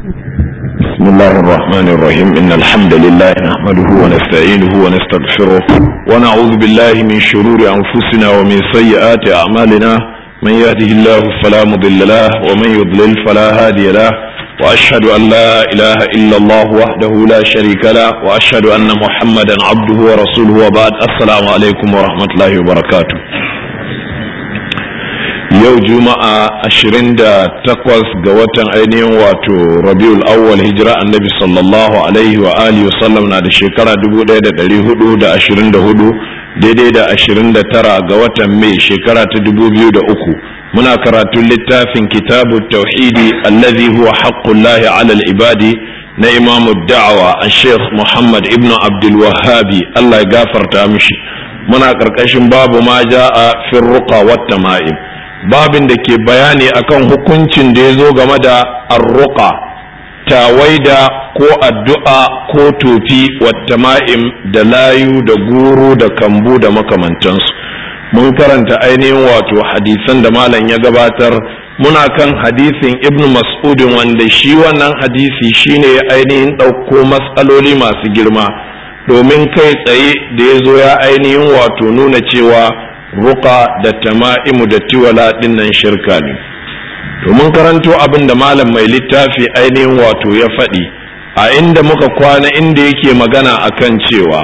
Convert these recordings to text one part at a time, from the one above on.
بسم الله الرحمن الرحيم إن الحمد لله نحمده ونستعينه ونستغفره ونعوذ بالله من شرور أنفسنا ومن سيئات أعمالنا من يهده الله فلا مضل له ومن يضلل فلا هادي له وأشهد أن لا إله إلا الله وحده لا شريك له وأشهد أن محمدا عبده ورسوله وبعد السلام عليكم ورحمة الله وبركاته. yau juma'a 28 ga watan ainihin wato rabiul awwal hijira annabi sallallahu alaihi wa alihi wasallam na da shekara 1424 daidai da 29 ga watan mai shekara ta 2003 muna karatun littafin kitabu tauhidi allazi huwa haqqullahi ala al-ibadi na imamu da'awa al-sheikh muhammad ibn abdul wahhabi Allah ya gafarta mishi. Muna karkashin babu ma ja'a fi ruqa wat tama'im, babin da ke bayani akan hukuncin da ya zo game da arruqa, tawaida ko addu'a ko tofi wata ma'im da layu da guru da kambu da makamantansu. Mun karanta ainihin wato hadisan da malam ya gabatar. Muna kan hadisin ibnu mas'udin wanda shi wannan hadisi shine ainihin ɗauko matsaloli masu girma, domin kai tsaye da ya zo ya ainihin wato nuna cewa ruqa da tama'imu da tiwala dinnan shirka ne. To mun karanto abin da malam mai littafi ainihin wato ya faɗi a inda muka kwana, inda yake magana akan cewa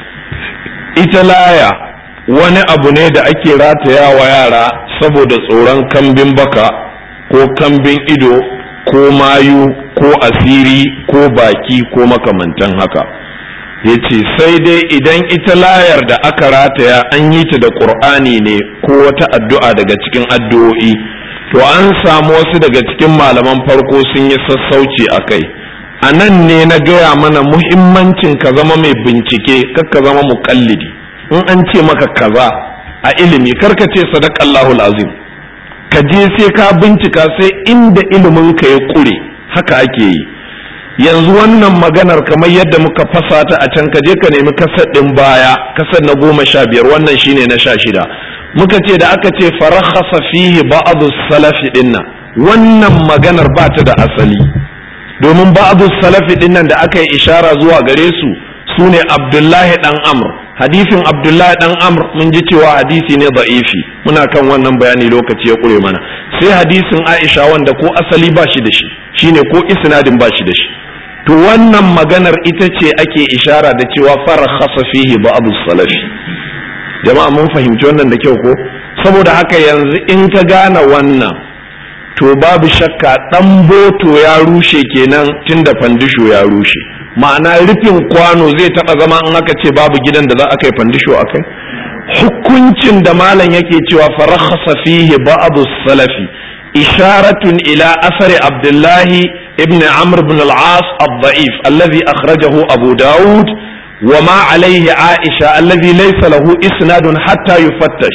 ita laya wani abu ne da ake rataya wa yara saboda tsoron kambin baka ko kambin ido ko mayu ko asiri ko baki ko makamantan haka. yace sai dai idan ita layar da aka rataya an yi ta da qur'ani ne ko wata addu'a daga cikin addu'o'i, to an samu wasu daga cikin malaman farko sun yi sassauci a kai. A nan ne na gaya mana muhimmancin ka zama mai bincike, kar ka zama muƙallidi. In an ce maka kaza a ilimi, karka ce sadaqallahul azim, ka je sai ka bincika, sai inda ilimin ka ya ƙure. Haka ake yi. Yanzu wannan maganar kamar yadda muka fasa ta a can, ka je ka nemi kasar ɗin baya, kasar na 15, wannan shine na 16. Muka ce da aka ce farakhasa fihi ba'd salafi dinnan, wannan maganar ba ta da asali, domin ba'd salafi dinnan da aka yi ishara zuwa gare su sune Abdullahi dan Amr. Hadisin Abdullahi dan Amr mun ji cewa hadisi ne da'ifi, muna kan wannan bayani lokaci ya kure mana. Sai hadisin Aisha wanda ko asali ba shi da shi, shine ko isnadin ba shi da shi. To wannan maganar ita ce ake ishara da cewa farakhasa fihi ba'd salafi. Jama'a mun fahimci wannan da kyau ko? Saboda haka yanzu in ka gane wannan, to babu shakka dan boto ya rushe kenan tunda fandisho ya rushe. Ma'ana rufin kwano zai taba zama in aka ce babu gidan da za a kai fandisho akai. Hukuncin da malam yake cewa farakhasa fihi ba'd salafi isharatun ila asari Abdullahi ابن عمرو بن العاص الضعيف الذي أخرجه أبو داود وما عليه عائشة الذي ليس له إسناد حتى يفتش.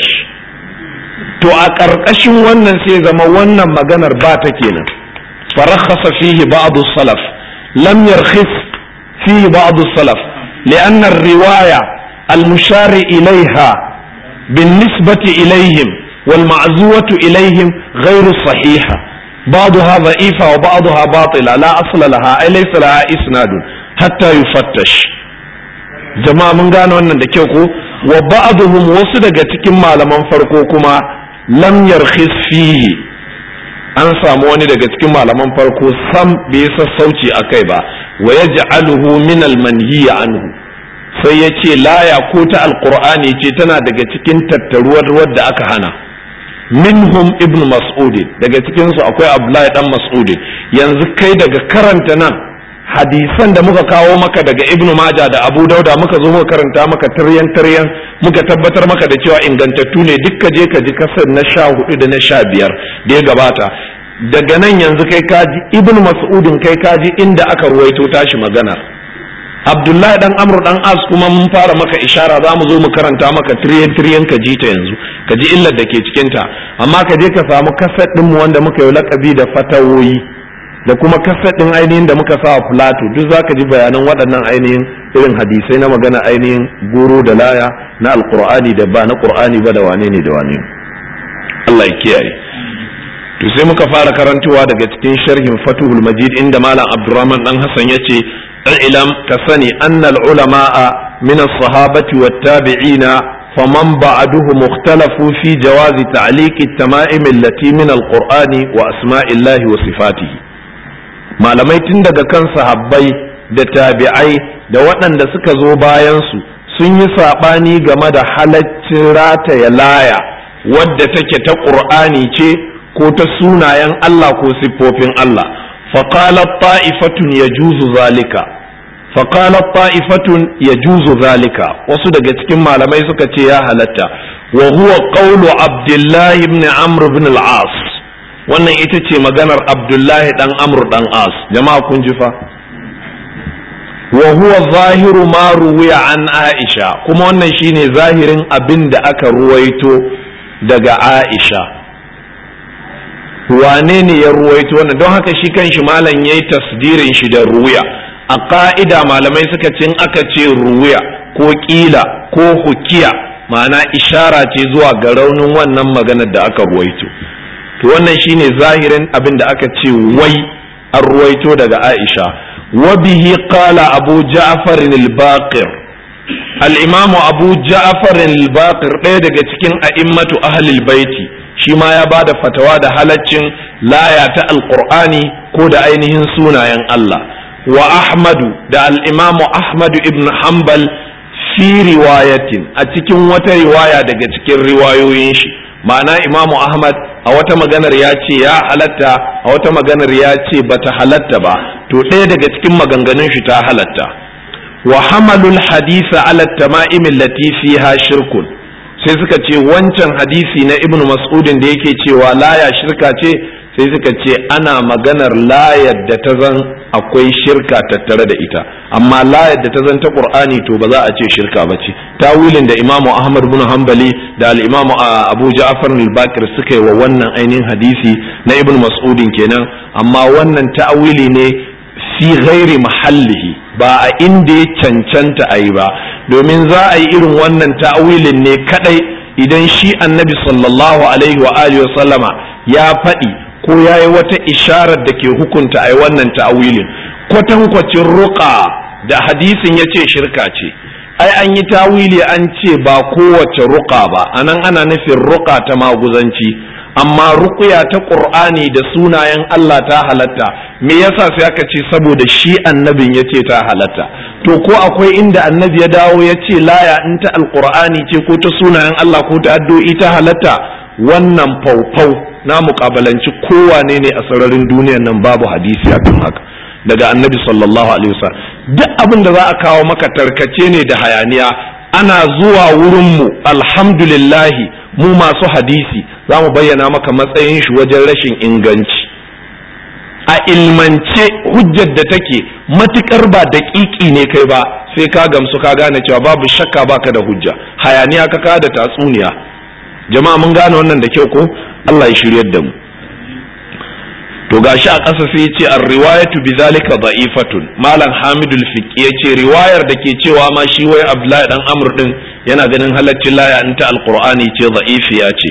تو أكركشن ونن سيزما ونن مغنر باتكينا فرخص فيه بعض السلف، لم يرخص فيه بعض السلف لأن الرواية المشار إليها بالنسبة إليهم والمعزوة إليهم غير صحيحة، بعضها ضعيفة وبعضها باطلة لا أصل لها أي ليس لها إسناد حتى يفتش. جماعة من قالوا أن دكيوكو وبعضهم وصدق تكم malaman farko kuma lam yarkhis fihi, an samu wani daga cikin malaman farko sam bai sassauci akai ba, wa yaj'aluhu min al-manhi anhu, sai yace laya ko ta alqur'ani ce tana daga cikin tattaruwar wadda aka hana. Minhum ibn mas'ud, daga cikin su akwai Abdullahi dan Mas'ud. Yanzu kai daga karanta nan hadisan da muka kawo maka daga Ibn Majah da Abu Dauda, muka zo muka karanta maka tiryan muka tabbatar maka da cewa ingantattu ne, dukka je ka ji kasar na 14 da na 15 da ya gabata. Daga nan yanzu kai kaji Ibn Mas'udin, kai kaji inda aka ruwaito tashi magana. Abdullahi dan Amr dan As kuma mun fara maka ishara, za mu zo mu karanta maka tiryan ka ji ta yanzu, ka ji illar da ke cikin ta. Amma ka je ka samu kasar din mu wanda muka yi lakabi da fatawoyi, da kuma kasar din ainihin da muka sa Plato, duk zaka ji bayanan waɗannan ainihin irin hadisai na magana ainihin goro da laya na alqur'ani da ba na qur'ani ba da wane ne da wane. Allah ya kiyaye. to sai muka fara karantowa daga cikin sharhin Fathul Majid inda Malam Abdurrahman dan Hassan yace ilam ka sani annal ulama'a min as-sahabati wat-tabi'ina faman ba'duhum ikhtalafu fi jawazi ta'liq at-tama'im allati min al-Qur'ani wa asma'illahi wa sifatihi. Malamai tun daga kan sahabbai da tabi'ai da waɗanda suka zo bayan su sun yi sabani game da halaccin rataya laya wadda take ta Qur'ani ce ko ta sunayen Allah ko siffofin Allah. Faqalat ta'ifatun yajuzu zalika wasu daga cikin malamai suka ce ya halatta wa huwa qawlu Abdullah ibn Amr ibn al-As. Wannan ita ce maganar Abdullah dan Amr dan As. Jama'a kun ji fa? Wa huwa zahiru ma ruwiya an Aisha, kuma wannan shine zahirin abin da aka ruwaito daga Aisha. Wane ne ya ruwaito wannan? Don haka shi kanshi malam yayi tasdirin shi da ruwiya. A ka'ida malamai suka ce in aka ce ruwiya ko kila ko hukiya ma'ana ishara ce zuwa ga raunin wannan maganar da aka ruwaito. To wannan shine zahirin abin da aka ce wai an ruwaito daga Aisha. Wa bihi qala Abu Ja'far al-Baqir. Al-Imam Abu Ja'far al-Baqir ɗaya daga cikin a'immatu ahlul baiti shi ma ya ba da fatawa da halaccin laya ta alqur'ani ko da ainihin sunayen Allah. Wa Ahmadu da al'imamu Ahmadu ibn Hanbal fi riwayatin a cikin wata riwaya daga cikin riwayoyin shi, ma'ana imamu Ahmad a wata maganar ya ce ya halatta, a wata maganar ya ce bata halatta ba, to ɗaya daga cikin maganganun shi ta halatta. Wa hamalul hadisa ala tama'im allati fiha shirkun, sai suka ce wancan hadisi na Ibn Mas'udin da yake cewa laya shirka ce, sai suka ce ana maganar layar da ta zan akwai shirka tattare da ita, amma layar da ta zan ta Qur'ani to ba za a ce shirka ba ce. Tawilin da Imam Ahmad bin Hanbali da al-Imam Abu Ja'far al-Baqir suka yi wa wannan ainihin hadisi na Ibn Mas'udin kenan, amma wannan ta'wili ne fi ghairi mahallihi, ba a inda ya cancanta a yi ba, domin za a yi irin wannan ta'wilin ne kadai idan shi Annabi sallallahu alaihi wa alihi wa sallama ya faɗi ko ya yi wata isharar da ke hukunta a yi wannan ta'awilin. Kwatankwacin ruqa da hadisin ya ce shirka ce, ai an yi ta'awili an ce ba kowace ruqa ba, anan ana nufin ruqa ta maguzanci, amma ruqya ta Qur'ani da sunayen Allah ta halatta. Me yasa sai aka ce saboda shi annabin ya ce ta halatta? To ko akwai inda annabi ya dawo ya ce laya in ta alqur'ani ce ko ta sunayen Allah ko ta addu'o'i ta halatta? Wannan faufau na mukabalanci kowane ne a sararin duniyar nan babu hadisi akan haka daga annabi sallallahu alaihi wasallam. Duk abin da za a kawo maka tarkace ne da hayaniya. Ana zuwa wurin mu alhamdulillahi mu masu hadisi za mu bayyana maka matsayin shi wajen rashin inganci a ilmance. Hujjar da take matukar ba daƙiƙi ne kai ba sai ka gamsu ka gane cewa babu shakka baka da hujja, hayaniya ka kada tatsuniya. Jama'a mun gane wannan da kyau ko? Allah ya shiryar da mu. To gashi a ƙasa sai yace ar-riwayatu bidhalika da'ifatun. Malam Hamidul Fiqi yace riwayar da ke cewa ma shi wai Abdullahi dan Amr din yana ganin halaccin laya in ta alqur'ani ce da'ifiya ce.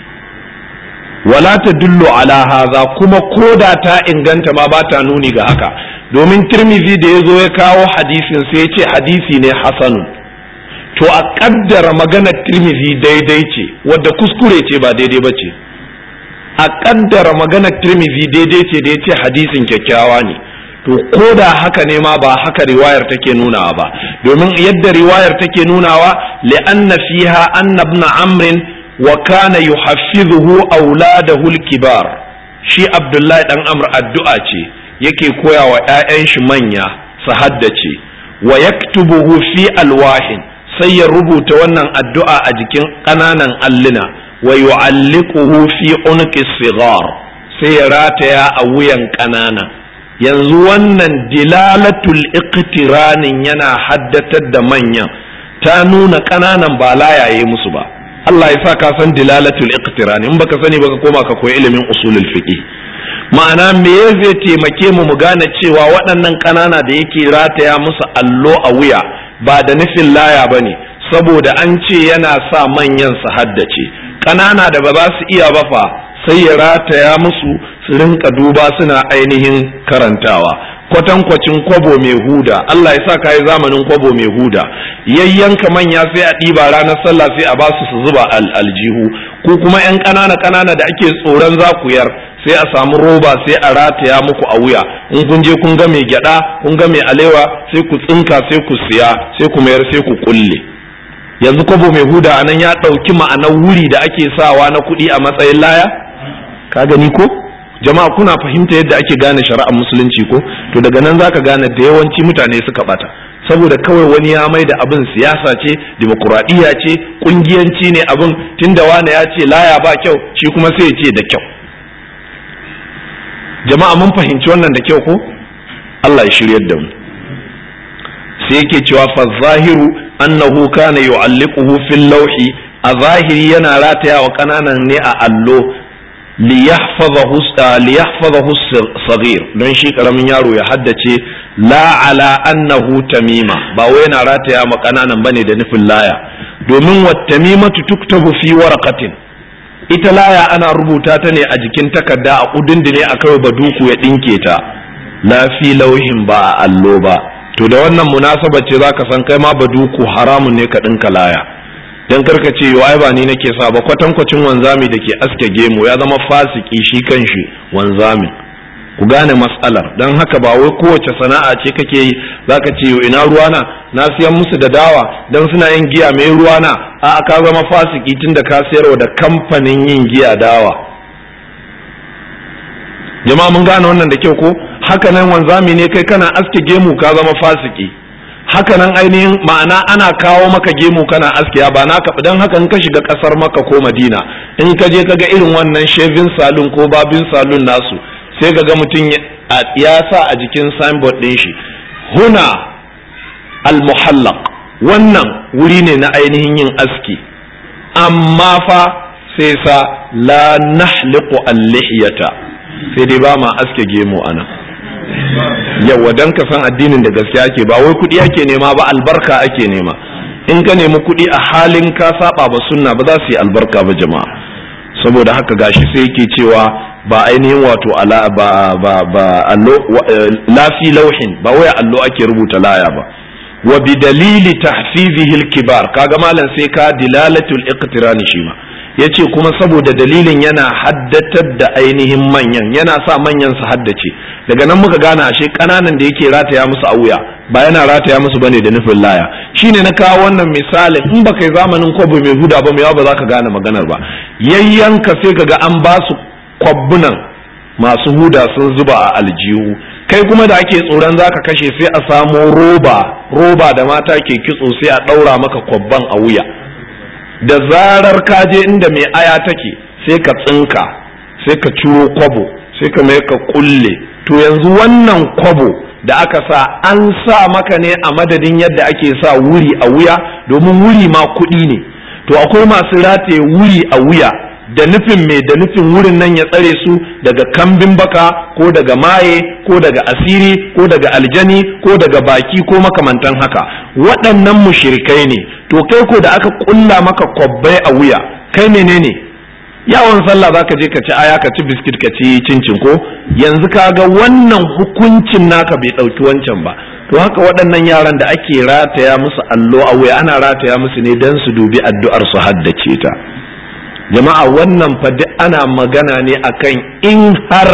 Wala tadullu ala hadha, kuma koda ta inganta ma ba ta nuni ga haka, domin Tirmidhi da yazo ya kawo hadisin sai yace hadisi ne hasanun. To a kaddara maganar Tirmidhi daidai ce, wadda kuskure ce ba daidai ba ce. A kaddara maganar Tirmidhi daidai ce da ya ce hadisin kyakkyawa ne. To ko da haka ne ma ba haka riwayar take nunawa ba, domin yadda riwayar take nunawa li'anna fiha anna ibn Amr wa kana yuhaffizuhu auladahu al-kibar. Shi Abdullahi dan Amr addu'a ce yake koya wa ƴaƴan shi manya su haddace, wa yaktubuhu fi alwahin, sai ya rubuta wannan addu'a a jikin ƙananan alluna, wa yu'alliquhu fi unqi sigar, sai ya rataya a wuyan ƙanana. Yanzu wannan dilalatul iqtiranin yana haddatar da manyan, ta nuna ƙananan ba layaye musu ba. Allah ya sa ka san dilalatul iqtirani, in baka sani baka koma ka koyi ilimin usulul fiqh. Ma'ana me zai taimake mu gane cewa waɗannan ƙanana da yake rataya musu allo a wuya ba da nufin laya ba ne, saboda an ce yana sa manyan su haddace. Ƙanana da ba za su iya ba fa sai ya rataya musu su rinka duba suna ainihin karantawa. Kwatankwacin kwabo mai huda, Allah ya sa ka yi zamanin kwabo mai huda, yayyanka manya sai a ɗiba ranar sallah sai a basu su zuba aljihu, ko kuma yan ƙanana da ake tsoron za ku yar sai a samu roba sai a rataya muku a wuya, in kun je kun ga mai gyada kun ga mai alewa sai ku tsinka sai ku siya sai ku mayar sai ku kulle. Yanzu kwabo mai huda anan ya ɗauki ma'anar wuri da ake sawa na kuɗi a matsayin laya, ka gani ko? Jama'a kuna fahimta yadda ake gane shari'ar musulunci ko? To daga nan zaka gane da yawanci mutane suka bata, saboda kawai wani ya mai da abin siyasa ce, dimokuraɗiyya ce, kungiyanci ne abin, tunda wani ya ce laya ba kyau shi kuma sai ya ce da kyau. Jama'a mun fahimci wannan da kyau ko? Allah ya shiryar da mu. Sai yake cewa fa zahiru annahu kana yu'alliquhu fil lawhi, a zahiri yana rataya wa kananan ne a allo liyahfazahu saghir, don shi karamin yaro ya haddace, la ala annahu tamima, ba wai yana rataya ma kananan bane da nufin laya, domin wat tamimatu tuktabu fi waraqatin, ita laya ana rubuta ta ne a jikin takarda a kudindine a kawai baduku ya dinke ta, la fi lauhin ba a allo ba. To da wannan munasaba ce zaka san kai ma baduku haramun ne ka dinka laya, dan karka ce yo ai ba ni nake sa ba. Kwatankwacin wanzami da ke aske gemu ya zama fasiki shi kanshi wanzami. Ku gane mas'alar, dan haka ba wai kowace sana'a ce kake yi zaka ce yo ina ruwana na siyan musu da dawa dan suna yin giya mai ruwana, a ka zama fasiki tunda ka sayarwa da kamfanin yin giya dawa. Jama'a mun gane wannan da kyau ko? Haka nan wanzami ne kai kana aske gemu ka zama fasiki. Haka nan ainihin ma'ana ana kawo maka gemu kana askiya ba naka, dan haka in ka shiga kasar Makka ko Madina in ka je kaga irin wannan shaving salon ko babin salon nasu, sai kaga mutum ya sa a jikin signboard din shi huna al-muhallaq, wannan wuri ne na ainihin yin aski, amma fa sai sa la nahliqu al-lihyata, sai dai ba ma aske gemu anan. Yawa dan ka san addinin da gaskiya ake, ba wai kuɗi ake nema ba, albarka ake nema. In ka nemi kuɗi a halin ka saba ba sunna ba za su yi albarka ba jama'a. Saboda haka gashi sai yake cewa ba ainihin wato ala allo la fi lauhin, ba wai allo ake rubuta laya ba. Wa bi dalili tahfizihi al-kibar, kaga malam sai ka dilalatul iqtirani shi ma yace kuma saboda dalilin yana haddatar da ainihin manyan, yana sa manyan su haddace. Daga nan muka gane ashe kananan da yake rataya musu a wuya ba yana rataya musu bane da nufin laya. Shine na kawo wannan misalin, in baka yi zamanin kwabo mai huda ba mai yawa ba za ka gane maganar ba. Yayyanka sai kaga an ba su kwabbunan masu huda sun zuba a aljihu, kai kuma da ake tsoron zaka kashe sai a samo roba da mata ke kitso sai a daura maka kwabban a wuya. Da zarar ka je inda mai aya take sai ka tsinka sai ka ciro kwabo sai ka mai ka kulle. To yanzu wannan kwabo da aka sa an sa maka ne a madadin yadda ake sa wuri a wuya, domin wuri ma kuɗi ne. To akwai masu rataye wuri a wuya da nufin mai, da nufin wurin nan ya tsare su daga kambin baka ko daga maye ko daga asiri ko daga aljani ko daga baki ko makamantan haka. Waɗannan mushrikai ne. To kai ko da aka kulla maka kwabbai a wuya, kai menene? Yawon sallah zaka je ka ci aya, ka ci biskit, ka ci cincin ko? Yanzu kaga wannan hukuncin naka bai ɗauki wancan ba. To haka waɗannan yaran da ake rataya musu allo a wuya, ana rataya musu ne don su dubi addu'ar su haddace ta. Jama'a wannan fa duk ana magana ne akan in har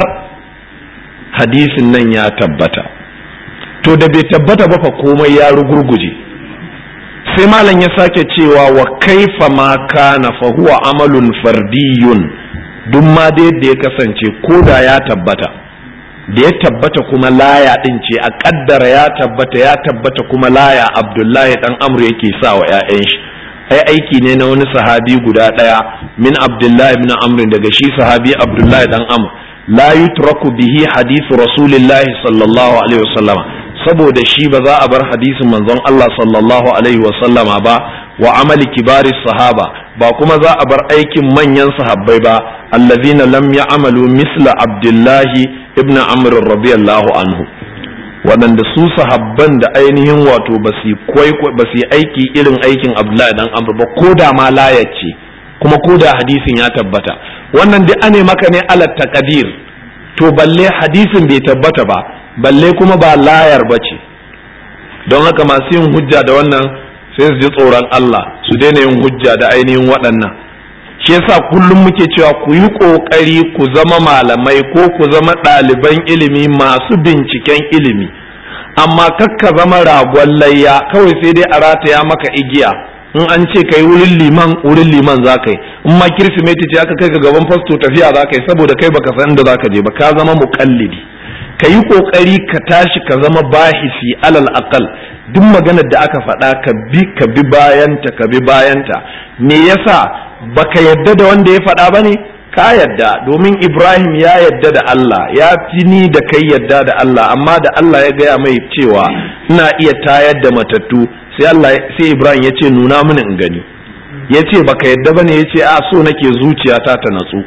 hadisin nan ya tabbata. To da bai tabbata ba fa komai ya rugurguje. Sai malam ya sake cewa wa kaifa ma kana fa huwa amalun fardiyun, duk ma da yadda ya kasance ko da ya tabbata, da ya tabbata kuma laya din ce a kaddara ya tabbata kuma laya Abdullahi dan Amr yake sa wa ƴaƴan shi. Ai aiki ne na wani sahabi guda ɗaya min Abdullahi ibn Amr, daga shi sahabi Abdullahi dan Amr, la yutraku bihi hadithu rasulillahi sallallahu alaihi wasallama, saboda shi ba za a bar hadisin manzon Allah sallallahu alaihi wasallama ba, wa amali kibari sahaba, ba kuma za a bar aikin manyan sahabbai ba, allazina lam ya'malu misla Abdullahi ibn Amr radiyallahu anhu, waɗanda su sahabban da ainihin wato ba su yi aiki irin aikin Abdullahi dan Amr ba, ko da ma layace kuma ko da hadisin ya tabbata. wannan duk ane maka ne ala taqdir. To balle hadisin bai tabbata ba, balle kuma ba layar bace. Don haka masu yin hujja da wannan sai su ji tsoron Allah, su daina yin hujja da ainihin waɗannan. Shi yasa kullum muke cewa ku yi ƙoƙari ku zama malamai ko ku zama ɗaliban ilimi masu binciken ilimi, amma kakka zama ragon layya kawai sai dai a rataya maka igiya. In an ce kai wurin liman za ka yi, in ma kirsimeti ce aka kai ka gaban fasto tafiya za ka yi, saboda kai baka san inda za ka je ba, ka zama muƙallidi. Ka yi ƙoƙari ka tashi ka zama bahisi alal aqal, duk maganar da aka faɗa ka bi bayanta. Me yasa baka yadda da wanda ya faɗa bane? Ka yadda, domin Ibrahim ya yadda da Allah, ya fi ni da kai yadda da Allah, amma da Allah ya gaya mai cewa ina iya tayar da matattu, sai Ibrahim ya ce nuna mini in gani. Ya ce baka yadda bane? Ya ce a so nake zuciyata ta natsu.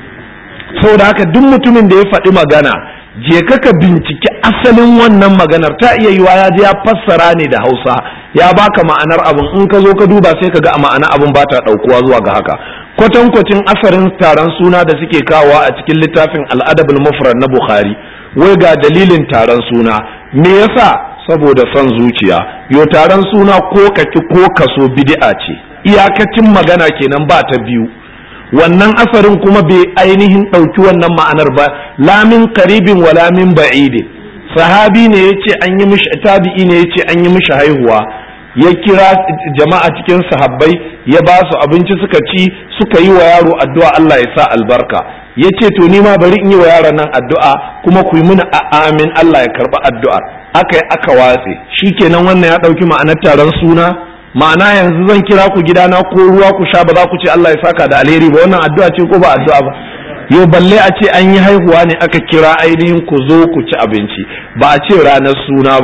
Saboda haka duk mutumin da ya faɗi magana, je ka binciki asalin wannan maganar, ta iya yiwa ya je ya fassara ne da Hausa ya baka ma'anar abin, in ka zo ka duba sai ka ga a ma'ana abin ba ta ɗaukuwa zuwa ga haka. Kwatankwacin asarin taron suna da suke kawowa a cikin littafin al'adabul mufrad na Bukhari, wai ga dalilin taron suna. Me yasa? Saboda son zuciya. Yo, taron suna ko kaki ko kaso bid'a ce, iyakacin magana kenan, ba ta biyu. Wannan asarin kuma bai ainihin ɗauki wannan ma'anar ba, lamin karibin wa lamin ba'idin. Sahabi ne ya ce an yi mishi, tabi'i ne ya ce an yi mishi haihuwa, ya kira jama'a cikin sahabbai ya ba su abinci suka ci, suka yi wa yaro addu'a Allah ya sa albarka. Ya ce to ni ma bari in yi wa yaron nan addu'a, kuma ku yi mini amin Allah ya karɓi addu'ar. Aka watse, shikenan wannan ya ɗauki ma'anar taron suna. Ma'ana yanzu zan kira ku gidana ko ruwa ku sha, ba za ku ce Allah ya saka da alheri ba, wannan addu'a ce ko ba addu'a ba? Yo, balle a ce an yi haihuwa ne aka kira ainihin ku zo ku ci abinci, ba a ce ranar suna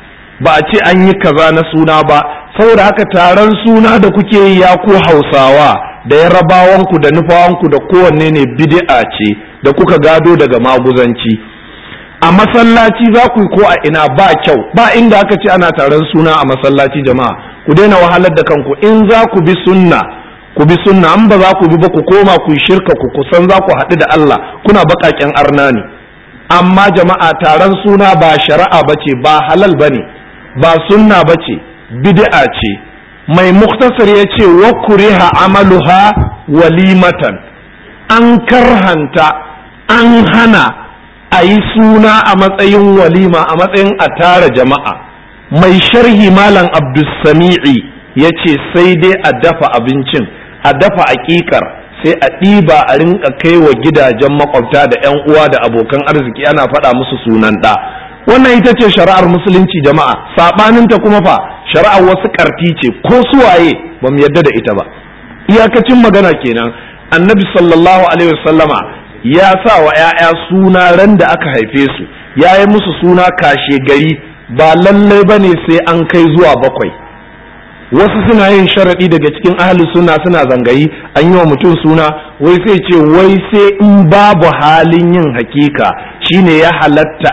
ba a ce an yi kaza na suna ba. Saboda haka taron suna da kuke yi ya ku Hausawa da Yarabawanku da Nufawanku da kowanne ne bid'a ce da kuka gado daga maguzanci. A masallaci za ku yi ko a ina ba kyau, ba inda aka ce ana taron suna a masallaci. Jama'a ku daina wahalar da kanku, in za ku bi sunna ku bi sunna, an ba za ku bi ba ku koma ku shirka, ku kusan za ku haɗu da Allah kuna baƙaƙen arna ne. Amma jama'a, taron suna ba shari'a bace, ba halal bane, ba sunna bace, bid'a ce. Mai muktasar ya ce wa kuriha amaluha walimatan, an karhanta, an hana a yi suna a matsayin walima, a matsayin a tara jama'a. Mai sharhi Malam Abdulsami'i ya ce sai dai a dafa abincin, a dafa aƙiƙar, sai a ɗiba a rinka kai wa gidajen makwabta da 'yan uwa da abokan arziki, ana faɗa musu sunan ɗa. Wannan ita ce shari'ar musulunci jama'a. Saɓaninta kuma fa shari'ar wasu ƙarti ce, ko suwaye ba mu yarda da ita ba. Iyakacin magana kenan. Annabi sallallahu alaihi wasallama ya sa wa 'ya'ya suna ran da aka haife su, ya yi musu suna kashe gari, ba lallai ba ne sai an kai zuwa 7. Wasu suna yin sharaɗi daga cikin ahli suna zangayi, an yi wa mutum suna, wai sai ce wai sai in babu halin yin hakika shine ya halatta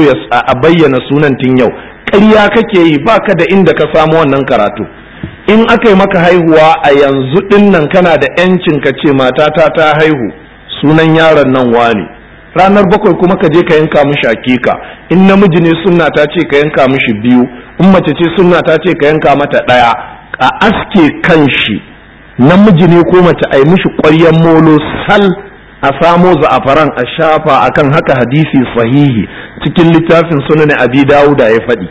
a bayyana sunan tun yau. Ƙarya kake yi, baka da inda ka samu wannan karatu. In aka yi maka haihuwa a yanzu ɗin nan, kana da 'yancin ka ce matata ta haihu, sunan yaron nan wane. Ranar 7 kuma ka je ka yanka mishi hakika. In namiji ne sunna ta ce ka yanka mishi 2, in mace ce sunna ta ce ka yanka mata 1. A aske kan shi, namiji ne ko mace, a yi mishi ƙwaryen molo sal, a samo za'afaran a shafa akan haka. Hadisi sahihi cikin littafin sunan Abi Dawuda ya faɗi.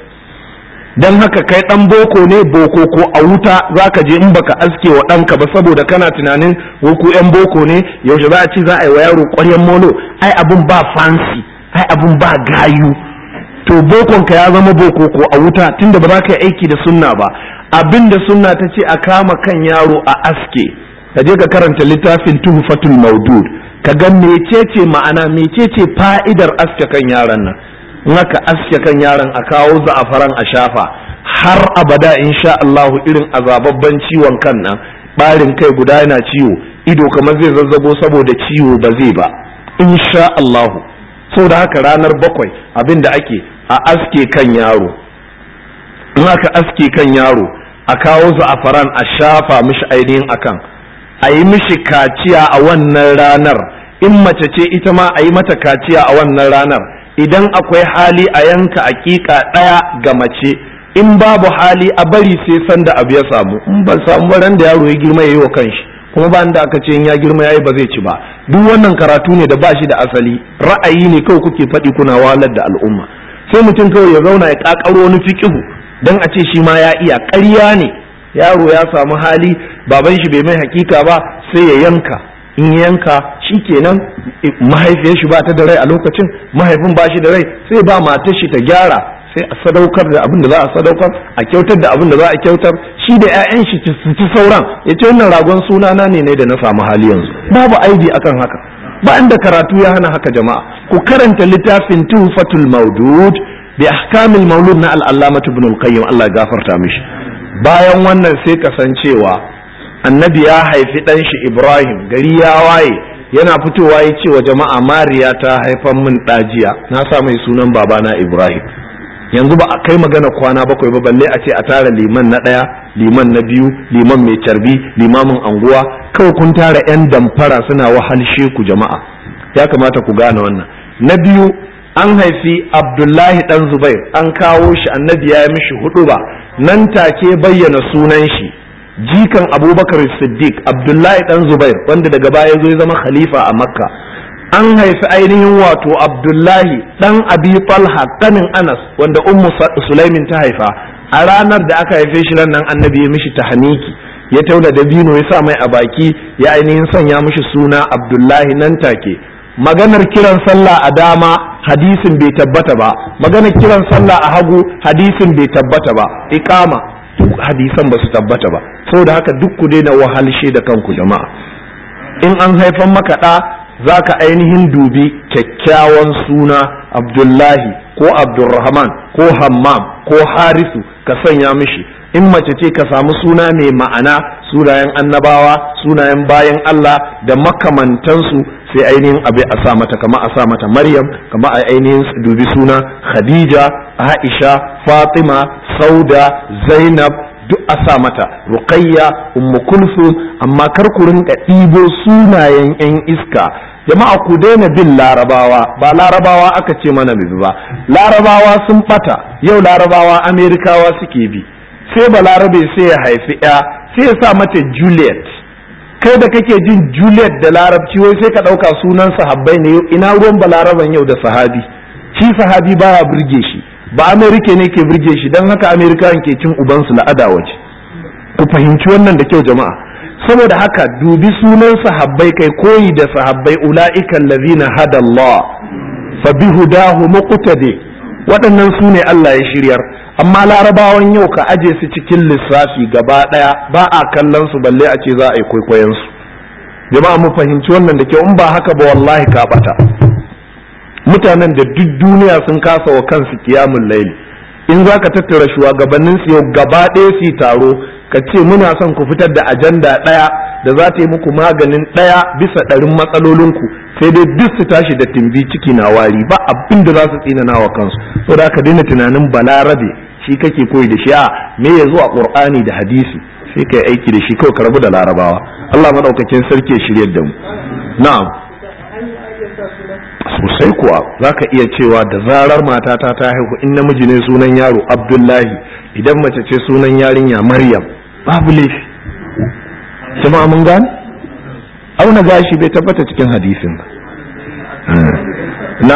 Dan haka kai ɗan boko ne, boko ko a wuta za ka je in baka aske wa ɗanka ba, saboda kana tunanin ku 'yan boko ne, yaushe za a ce za a yi wa yaro ƙwaryen molo. Ai abin ba fancy, ai abin ba gayu. To bokonka ya zama boko ko a wuta, tunda ba za ka yi aiki da sunna ba. Abin da sunna ta ce a kama kan yaro a aske, ka je ka karanta littafin Tuhfatul Mawdud, ka ga mecece ma'ana, mecece fa'idar aske kan yaron nan. In aka aske kan yaron, a kawo za'afaran a shafa, har abada insha Allahu irin azababban ciwon kan nan, barin kai guda yana ciwo, ido kamar zai zazzabo saboda ciwo ba zai ba, insha Allahu. Saboda haka ranar 7 abin da ake a aske kan yaro. In aka aske kan yaro, a kawo za'afaran a shafa mishi ainihin akan, a yi mishi kaciya a wannan ranar, in mace ce ita ma a yi mata kaciya a wannan ranar, idan akwai hali a yanka aƙiƙa ɗaya ga mace, in babu hali a bari sai sanda abu ya samu, in ba samu baran da yaro ya girma ya yi wa kanshi, kuma ba da aka ce in ya girma ya yi ba zai ci ba. Duk wannan karatu ne da ba shi da asali, ra'ayi ne kawai kuke faɗi kuna walar da al'umma. Sai mutum kawai ya zauna ya ƙaƙaro wani fiƙihu dan a ce shi ma ya iya. Ƙarya ne. Yaro ya samu hali, baban shi bai mai hakika ba, sai ya yanka. In ya yanka shikenan, mahaifiyar shi ba ta da rai a lokacin, mahaifin ba shi da rai, sai ba matar shi ta gyara, sai a sadaukar da abin da za a sadaukar, a kyautar da abin da za a kyautar, shi da 'ya'yan shi su ci sauran. Ya ce wannan ragon sunana ne da na samu hali yanzu. Babu aibi akan haka. Ba inda karatu ya hana haka jama'a. Ku karanta littafin Tuhfatul Mawdud bi ahkamil maulud na al-Allamah Ibn al-Qayyim, Allah ya gafarta mishi. Bayan wannan sai kasancewa annabi ya haifi ɗan shi Ibrahim, gari ya waye, yana fitowa ya ce wa jama'a Mariya ta haifan min ɗajiya, na sa mai sunan babana Ibrahim. Yanzu ba a kai magana kwana bakwai ba, balle a ce a tara liman na ɗaya, liman na biyu, liman mai carbi, limamin anguwa, kawai kun tara 'yan damfara suna wahalshe ku jama'a. Ya kamata ku gane wannan. Na biyu, an haifi Abdullahi ɗan Zubair, an kawo shi, annabi ya yi mishi huɗuba, nan take bayyana sunan shi, jikan Abubakar Siddiq, Abdullahi ɗan Zubair, wanda daga baya zo ya zama khalifa a Makka. An haifi ainihin wato Abdullahi ɗan Abi Talha ƙanin Anas, wanda Ummu Sulaimin ta haifa. A ranar da aka haife shi nan annabi ya mishi tahniki, ya tauna dabino ya sa mai a baki, ya ainihin sanya mishi suna Abdullahi nan take. Maganar kiran sallah a dama hadisin bai tabbata ba, maganar kiran sallah a hagu hadisin bai tabbata ba, iqama duk hadisan ba su tabbata ba. Saboda haka duk ku daina wahalshe da kanku jama'a. In an haifan maka ɗa, za ka ainihin dubi kyakkyawan suna Abdullahi ko Abdurrahman ko Hammam ko Harisu ka sanya mishi. In mace ce ka samu suna mai ma'ana, sunayen annabawa, sunayen bayan Allah da makamantansu, sai ainihin abu a sa mata, kama a sa mata Maryam, kama a ainihin dubi suna Khadija, Aisha, Fatima, Sauda, Zainab, duk a sa mata Ruqayya, Ummu Kulthum. Amma kar ku rinka ɗibo sunayen 'yan iska. Jama'a ku daina bin larabawa, ba larabawa aka ce mana bi ba. Larabawa sun bata, yau larabawa Amerikawa suke bi. Sai balarabe sai ya haifi ya, sai ya sa mata Juliet. Kai da kake jin Juliet da larabci wai sai ka ɗauka sunan sahabbai ne. Ina ruwan balaraban yau da sahabi? Shi sahabi baya burge shi, ba Amerika ne ke burge shi, don haka Amerikawan ke cin ubansu la'ada waje. Ku fahimci wannan da kyau jama'a. Saboda haka dubi sunan sahabbai, kai koyi da sahabbai, ula'ika allazina hada Allah fa bihudahu muqtadi. Waɗannan su ne Allah ya shiryar. Amma larabawan yau ka aje su cikin lissafi gaba ɗaya, ba a kallon su balle a ce za a yi kwaikwayon su. Jama'a mu fahimci wannan da kyau, in ba haka ba wallahi ka bata. Mutanen da duk duniya sun kasa wa kansu kiyamun laili. In za ka tattara shugabannin su yau gaba ɗaya su taro, ka ce muna son ku fitar da ajanda ɗaya da za ta yi muku maganin ɗaya bisa ɗarin matsalolinku, sai dai duk su tashi da timbi ciki na wari, ba abin da za su tsinana wa kansu. Saboda ka daina tunanin balarabe shi kake koyi da shi, a me ya zo a Qur'ani da hadisi, sai kai aiki da shi, kawai ka rabu da larabawa. Allah madaukakin sarki ya shiryar da mu. Na'am, sosai kuwa za ka iya cewa da zarar matata ta haihu, in namiji ne sunan yaro Abdullahi, idan mace ce sunan yarinya Maryam, babu laifi. Jama'a mun gane? Auna gashi bai tabbata cikin hadisin ba. Na?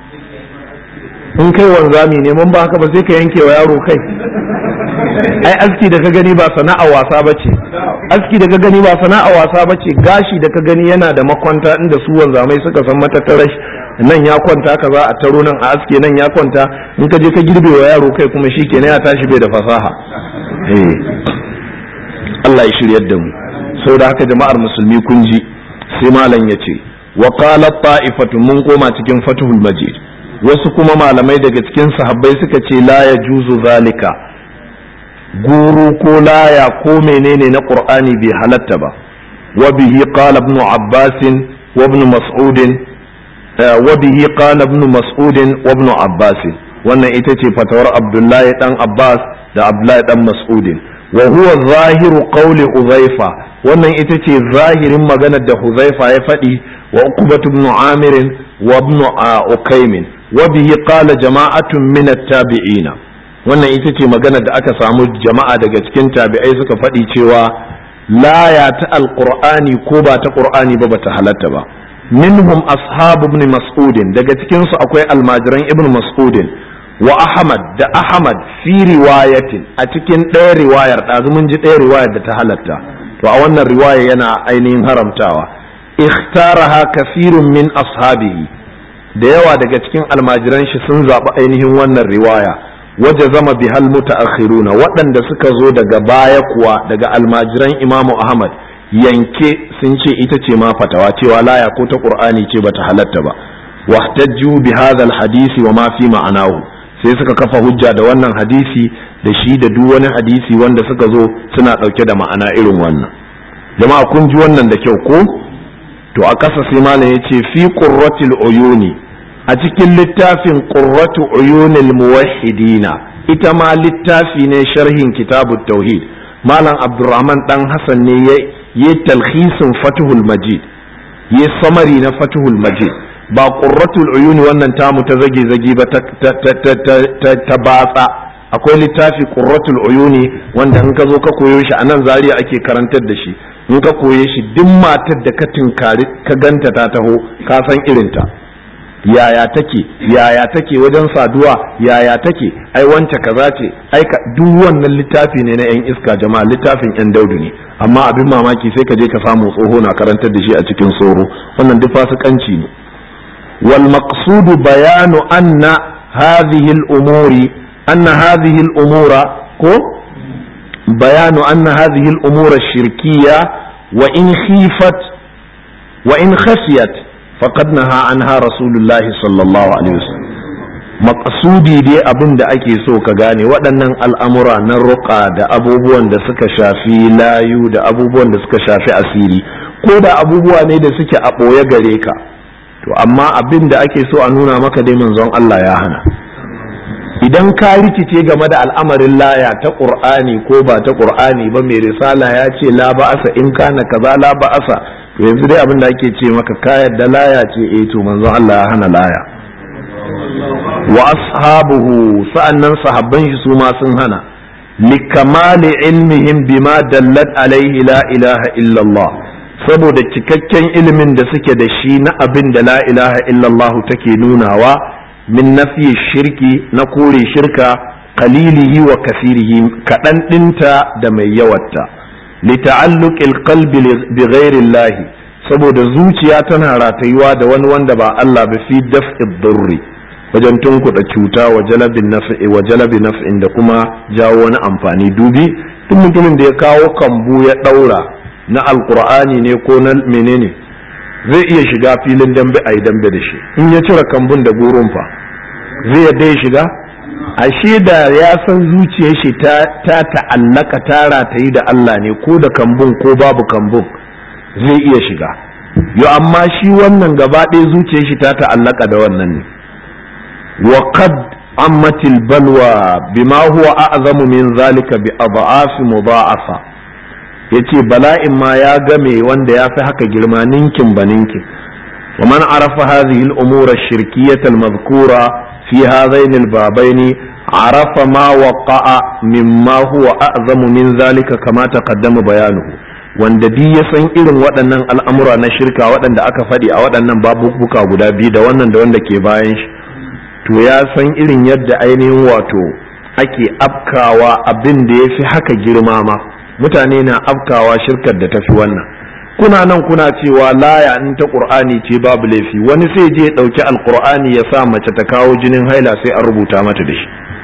In kai wanzami ne, mun ba haka ba sai ka yanke wa yaro kai. Ai aski da ka gani ba sana'a wasa bace. Aski da ka gani ba sana'a wasa bace. Gashi da ka gani yana da makwanta inda su wanzamai suka san matattarar, nan ya kwanta kaza a taro, nan a aske, nan ya kwanta. In ka je ka girbe wa yaro kai kuma shikenan ya tashi bai da fasaha. Allah ya shiryar da mu. Saboda haka jama'ar musulmi kun ji, sai malam ya ce wa qalat ta'ifatu, mun koma cikin Fathul Majid. Wasu kuma malamai daga cikin sahabbai suka ce la yajuzu zalika, guru ko laya ko menene na Qur'ani bai halatta ba. Wa bihi qala ibn Abbas wa ibn Mas'ud, wa bihi qala ibn Mas'ud wa ibn Abbas. Wannan ita ce fatawar Abdullahi dan Abbas da Abdullahi dan Mas'ud. wa huwa zahiru qawli Uzaifa, wannan ita ce zahirin maganar da Huzaifa ya faɗi wa Uqbah ibn Amir wa ibn Ukaym wa bihi qala jama'atun min at-tabi'in wannan ita ce maganar da aka samu jama'a daga cikin tabi'ai suka faɗi cewa laya ta alqur'ani ko ba ta qur'ani ba bata halatta ba. minhum ashabu ibn Mas'ud daga cikin su akwai almajiran ibn Mas'ud wa Ahmad da Ahmad fi riwayatin a cikin ɗaya riwayar ɗazu mun ji ɗaya riwayar da ta halatta to a wannan riwaya yana ainihin haramtawa ikhtaraha kasirun min ashabihi da yawa daga cikin almajiran shi sun zaɓi ainihin wannan riwaya waje zama bihal mutaakhiruna waɗanda suka zo daga baya kuwa daga almajiran Imamu Ahmad yanke sun ce ita ce ma fatawa cewa laya ko ta Qur'ani ce bata halatta ba wahtajju bi hadha hadisi wa ma fi ma'anahu sai suka kafa hujja da wannan hadisi da shi da duk wani hadisi wanda suka zo suna ɗauke da ma'ana irin wannan. Jama'a kun ji wannan da kyau ko? To a ƙasa sai malam ya ce fi qurratil uyuni a cikin littafin qurratu uyunil muwahhidina ita ma littafi ne sharhin kitabut tauhid malam Abdurrahman dan Hassan ne ya talhisin Fathul Majid ya samari na Fathul Majid ba qurratul uyuni wannan tamu ta zage ba ta batsa akwai littafi qurratul uyuni wanda in ka zo ka koyo shi a nan Zaria ake karantar da shi in ka koye shi duk matar da ka tinkari ka ganta ta taho ka san irinta yaya take wajen saduwa yaya take ai wance kaza ce ai duk wannan littafi ne na yan iska jama'a littafin yan daudu ne amma abin mamaki sai ka je ka samu tsoho na karantar da shi a cikin soro wannan duk fasikanci ne والمقصود بيان أن هذه الأمور بيان أن هذه الأمور الشركية وإن خفيت فقد نهى عنها رسول الله صلى الله عليه وسلم مقصودي dai abin da ake so ka gane waɗannan al'amura na ruqa da abubuwan da suka shafi layu da abubuwan da suka shafi asiri ko da abubuwa ne da suke a ɓoye gare ka to amma abin da ake so a nuna maka dai manzon Allah ya hana idan ka rikice game da al'amarin laya ta Qur'ani ko ba ta Qur'ani ba mai risala ya ce la ba'asa in kana kaza la ba'asa to yanzu dai abin da ake ce maka ka yadda laya ce to manzon Allah ya hana laya wa ashabuhu sa'annan sahabban shi su ma sun hana likamali ilmihim bima dallat alaihi la ilaha illallah saboda cikakken ilimin da suke da shi na abin da la ilaha illallah take nunawa min nafi shirki na kore shirka qalilihi wa kasirihi kaɗan ɗinta da mai yawatta li ta'alluqil qalbi bi ghairi Allah saboda zuciya tana ratayuwa da wani wanda ba Allah ba fi daf'i dhurri wajen tunkuɗa cuta wa jalabi naf'in da kuma jawo wani amfani dubi duk mutumin da ya kawo kambu ya ɗaura na alkur'ani ne ko na menene zai iya shiga filin dambe a yi dambe da shi in ya cire kambun da gurun fa zai yadda ya shiga ashe da ya san zuciyar shi ta ta'allaka tara ta yi da Allah ne ko da kambun ko babu kambun zai iya shiga yo amma shi wannan gaba ɗaya zuciyar shi ta ta'allaka da wannan ne wa qad ammatil balwa bima huwa a'zamu min zalika bi adha'af mudha'afa yace bala'in ma ya game wanda ya fi haka girma ninkin baninkin wa man arafa hadhihi al-umura ash-shirkiyyah al-madhkura fi hadhain al-babain arafa ma waqa'a mimma huwa a'zamu min zalika kama taqaddama bayanuhu wanda di ya san irin waɗannan al'amura na shirka waɗanda aka faɗi a waɗannan babubuka guda biyu da wannan da wanda ke bayan shi to ya san irin yadda ainihin wato ake afkawa abin da ya fi haka girma ma mutane na afkawa shirkar da tafi wannan kuna nan kuna cewa laya in ta qur'ani ce babu laifi wani sai je ya dauki alqur'ani ya sa mace ta kawo jinin haila sai an rubuta mata da shi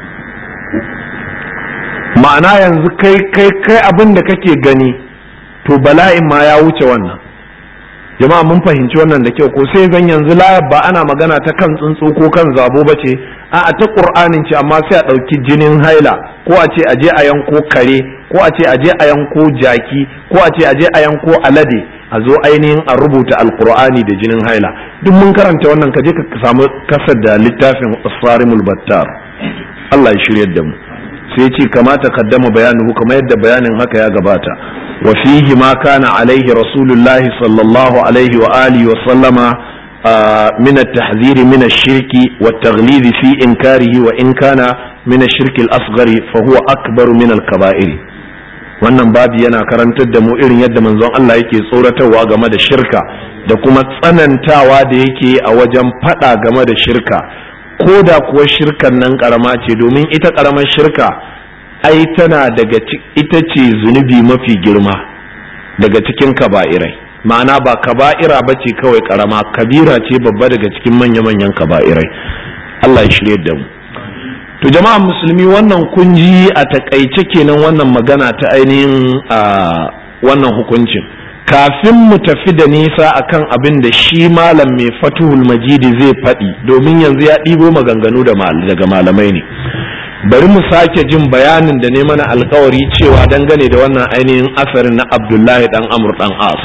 ma'ana yanzu kai abin da kake gani to bala'in ma ya wuce wannan jama'a mun fahimci wannan da kyau ko sai zan yanzu layar ba ana magana ta kan tsuntsu ko kan zabo ba ce a ta qur'anin ce amma sai a ɗauki jinin haila ko a ce a je a yanko kare ko a ce a je a yanko jaki ko a ce a je a yanko alade a zo ainihin a rubuta alqur'ani da jinin haila duk mun karanta wannan ka je ka samu kasar da littafin as-sarimul battar Allah ya shiryar da mu sai ce kamata kaddama bayanuhu kamar yadda bayanin haka ya gabata wa fihi ma kana alaihi rasulullahi sallallahu alaihi wa alihi wa sallama من التحذير من الشرك والتغليظ في إنكاره وإن كان من الشرك الأصغر فهو أكبر من الكبائر. wannan babi yana karantar da mu irin yadda manzon Allah yake tsoratarwa game da shirka da kuma tsanantawa da yake a wajen fada game da shirka, ko da kuwa shirkan nan karama ce, domin ita karamar shirka ai tana daga ita ce zunubi mafi girma daga cikin kaba'irai, ma'ana ba kaba'ira ba ce kawai karama, kabira ce babba daga cikin manya-manyan kaba'irai. Allah ya shirye da mu. To jama'an musulmi, wannan kunji a takaice kenan wannan magana ta ainihin wannan hukuncin. Kafin mu tafi da nisa akan abin da shi malam mai Fatuhul Majidi zai faɗi, domin yanzu ya ɗibo maganganu daga malamai ne, bari mu sake jin bayanin da ne mana alkawari cewa dangane da wannan ainihin asarin na Abdullahi dan Amr dan As.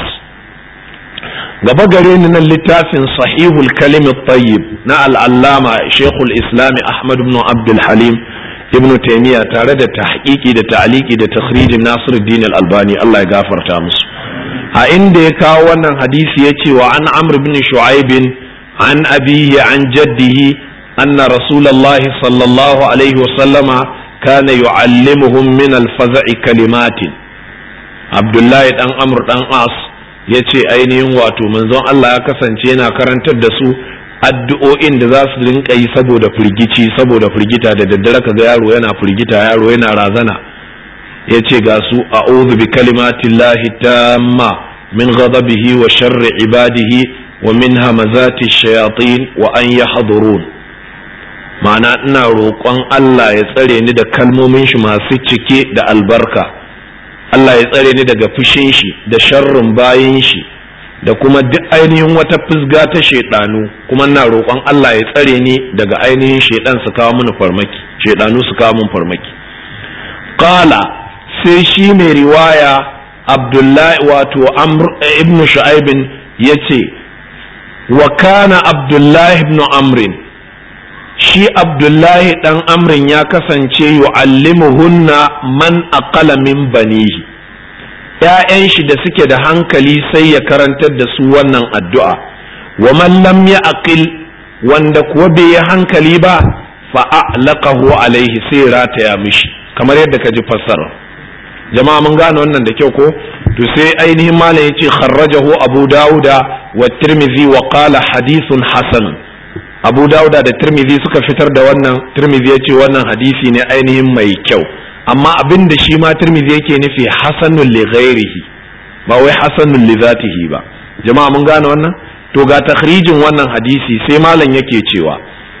Gaba gare ni nan littafin Sahihul Kalim Tayyib na al'allama Sheikhul Islam Ahmad ibn Abdul Halim ibn Taymiyyah tare da tahqiqi da ta'liqi da takhrijin Nasiruddin Al-Albani, Allah ya gafarta musu. A inda ya kawo wannan hadisi yace wa an Amr ibn Shu'aib an abihi an jaddihi anna Rasulullahi sallallahu alaihi wa sallama kana yu'allimuhum min al-faza'i kalimatin. Abdullahi dan Amr dan As ya ce ainihin wato manzon Allah ya kasance yana karantar da su addu'o'in da za su rinka yi saboda firgici, saboda firgita da daddare kaga yaro yana firgita, yaro yana razana. Ya ce ga su a'udhu bi kalimatillahi tamma min ghadabihi wa sharri ibadihi wa min hamazati shayatin wa an yahdurun. Ma'ana ina roƙon Allah ya tsare ni da kalmomin shi masu cike da albarka, Allah ya tsare ni daga fushin shi da sharrin bayin shi da kuma duk ainihin wata fusga ta shaidanu, kuma ina roƙon Allah ya tsare ni daga ainihin shaidan su kawo mini farmaki, shaidanu su kawo min farmaki. Qala, sai shi mai riwaya Abdullahi wato Amr ibn Shu'aib yace wa kana Abdullahi ibn Amr, shi Abdullahi dan Amrin ya kasance yu'allimuhunna man aqala min banihi, ‘ya'yan shi da suke da hankali sai ya karantar da su wannan addu'a, wa man lam ya aqil, wanda kuwa bai yi hankali ba fa'a'laqahu alaihi sai rataya mishi, kamar yadda ka ji fassara. Jama'a mun gane wannan da kyau ko? To sai ainihin malam yace kharrajahu Abu Dawuda wa Tirmidhi wa qala hadithun hasan. Abu Dawuda da Tirmidhi suka fitar da wannan, Tirmidhi ya ce wannan hadisi ne ainihin mai kyau, amma abin da shi ma Tirmidhi yake nufi hasanun li ghairihi, ba wai hasanun li zatihi ba. Jama'a mun gane wannan? To ga takhrijin wannan hadisi sai malam yake cewa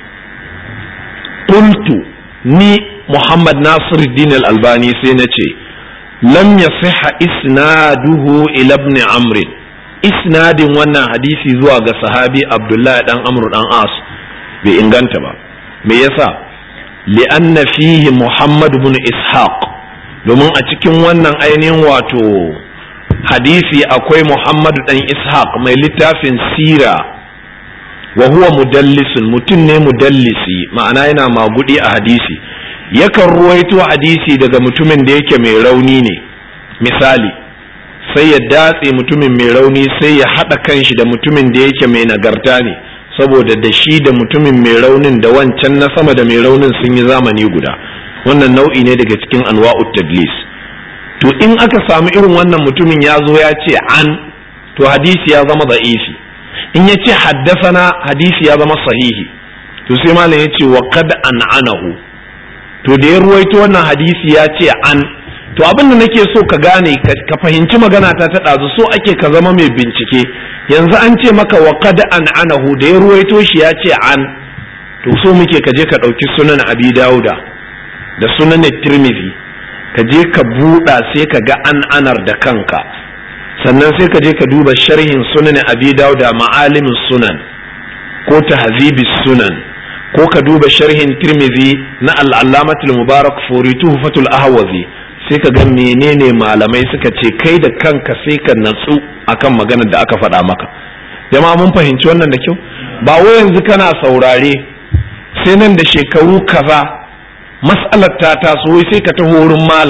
qultu ni Muhammad Nasiruddin Al-Albani sai na ce lam yasihha isnaduhu ila ibn Amr, isnadin wannan hadisi zuwa ga sahabi Abdullahi dan Amr dan As bai inganta ba. Me yasa? li'anna fihi Muhammad ibn Ishaq, domin a cikin wannan ainihin wato hadisi akwai Muhammad dan Ishaq mai littafin sira, wa huwa mudallisun, mutum ne mudallisi, ma'ana yana magudi a hadisi, yakan ruwaito hadisi daga mutumin da yake mai rauni ne. Misali, sai ya datse mutumin mai rauni sai ya haɗa kanshi da mutumin da yake mai nagarta ne, saboda da shi da mutumin mai raunin da wancan na sama da mai raunin sun yi zamani guda. Wannan nau'i ne daga cikin anwa'ut tadlis. To in aka samu irin wannan mutumin ya zo ya ce an, to hadisi ya zama da'ifi. In ya ce haddasana, hadisi ya zama sahihi. To sai malam ya ce wa qad an'anahu, to da ya ruwaito wannan hadisi ya ce an, to abin da nake so ka gane ka fahimci magana ta ɗazu, so ake ka zama mai bincike. Yanzu an ce maka wa qad an'anahu, da ya ruwaito shi ya ce an, to so muke ka je ka ɗauki sunan Abi Dawuda da sunan Tirmidhi, ka je ka buɗa sai ka ga an'anar da kanka, sannan sai ka je ka duba sharhin sunan Abi Dawuda ma'alimin sunan ko tahzibis sunan, ko ka duba sharhin Tirmidhi na al-Allamatul Mubarak Furi Tuhfatul Ahwazi, sai ka ga menene malamai suka ce, kai da kanka sai ka natsu akan maganar da aka faɗa maka. Jama'a mun fahimci wannan da kyau? Ba wai yanzu kana saurare sai nan da shekaru kaza mas'alar ta taso wai sai ka taho wurin malam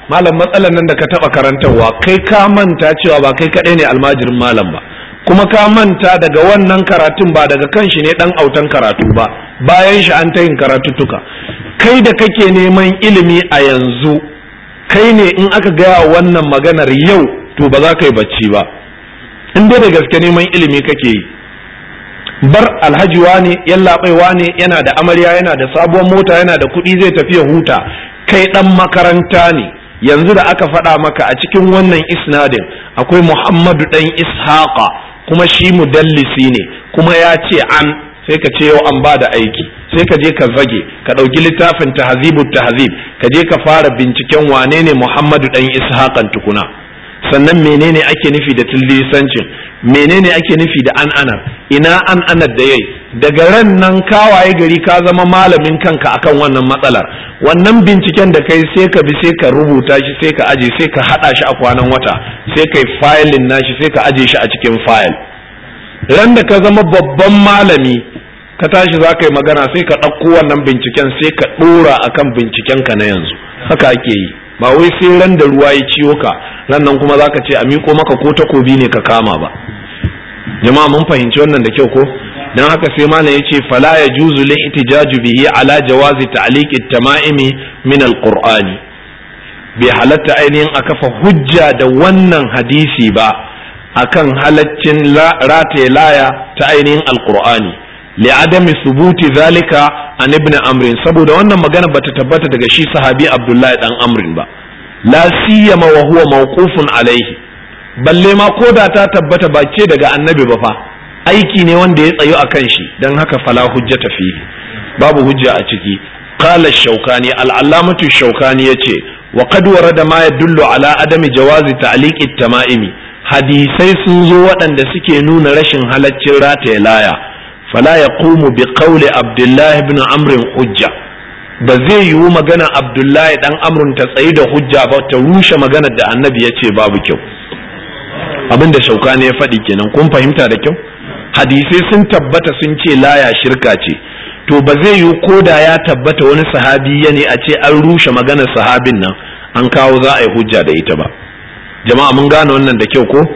malam matsalar nan da ka taba karantarwa kai ka manta cewa ba kai kadai ne almajirin malam ba, kuma ka manta daga wannan karatun ba daga kan shi ne dan autan karatu ba, bayan shi an ta yin karatuttuka. Kai da kake neman ilimi a yanzu, kai ne in aka gaya wannan maganar yau to ba za ka yi bacci ba, in dai da gaske neman ilimi kake yi. Bar alhaji wane yallaɓai wane yana da amarya, yana da sabuwar mota, yana da kuɗi, zai tafi ya huta. Kai ɗan makaranta ne. Yanzu da aka faɗa maka a cikin wannan isnadin akwai Muhammadu ɗan Ishaqa, kuma shi mudallisi ne, kuma ya ce an, sai ka ce yau an ba da aiki, sai ka je ka zage ka ɗauki littafin tahzibut tahzib ka je ka fara binciken wane ne Muhammadu ɗan Ishaqan tukuna, sannan menene ake nufi da tillisancin, menene ake nufi da an'anar, ina an'anar da yayi. Daga ran nan kawaye gari ka zama malamin kanka akan wannan matsalar. Wannan binciken da kai sai ka bi, sai ka rubuta shi, sai ka aje, sai ka hada shi a kwanan wata, sai kai filin nashi, sai ka aje shi a cikin file. Ran da ka zama babban malami ka tashi za ka yi magana, sai ka ɗauko wannan binciken sai ka ɗora akan binciken ka na yanzu. Haka ake yi, ba wai sai ran da ruwa ya ciwo ka ran nan kuma za ka ce a miƙo maka ko takobi ne ka kama ba. Jama'a mun fahimci wannan da kyau ko? Dan haka sai malam yace fala yajuzu li ihtijaju bihi ala jawazi ta'liq at-tama'imi min al-qur'ani, bai halatta ainihin a kafa hujja da wannan hadisi ba akan halaccin rataye laya ta ainihin al-qur'ani li'adami thubuti zalika an ibn amr, saboda wannan magana bata tabbata daga shi sahabi abdullahi dan amr ba, la siyama wa huwa mawqufun alaihi, balle ma koda ta tabbata ba ce daga annabi ba fa, aiki ne wanda ya tsayo akan shi, dan haka fala hujjata fihi, babu hujja a ciki. Qala ash-shawkani, al-allamatu ash-shawkani yace wa qad warada ma yadullu ala adami jawazi ta'liq at-tama'imi, hadisai sun zo waɗanda suke nuna rashin halaccin rataye laya. Fala yaqumu bi qawli abdullah ibn amr hujja, ba zai yiwu magana abdullahi dan amrun ta tsayi da hujja ba, ta rushe maganar da annabi yace babu kyau. Abinda shaukani ya faɗi kenan, kun fahimta da kyau? Hadisai sun tabbata sun ce laya shirka ce, to ba zai yi koda ya tabbata wani sahabi ya ne a ce an rushe maganar sahabin nan an kawo za a yi hujja da ita ba. Jama'a mun gane wannan da kyau ko?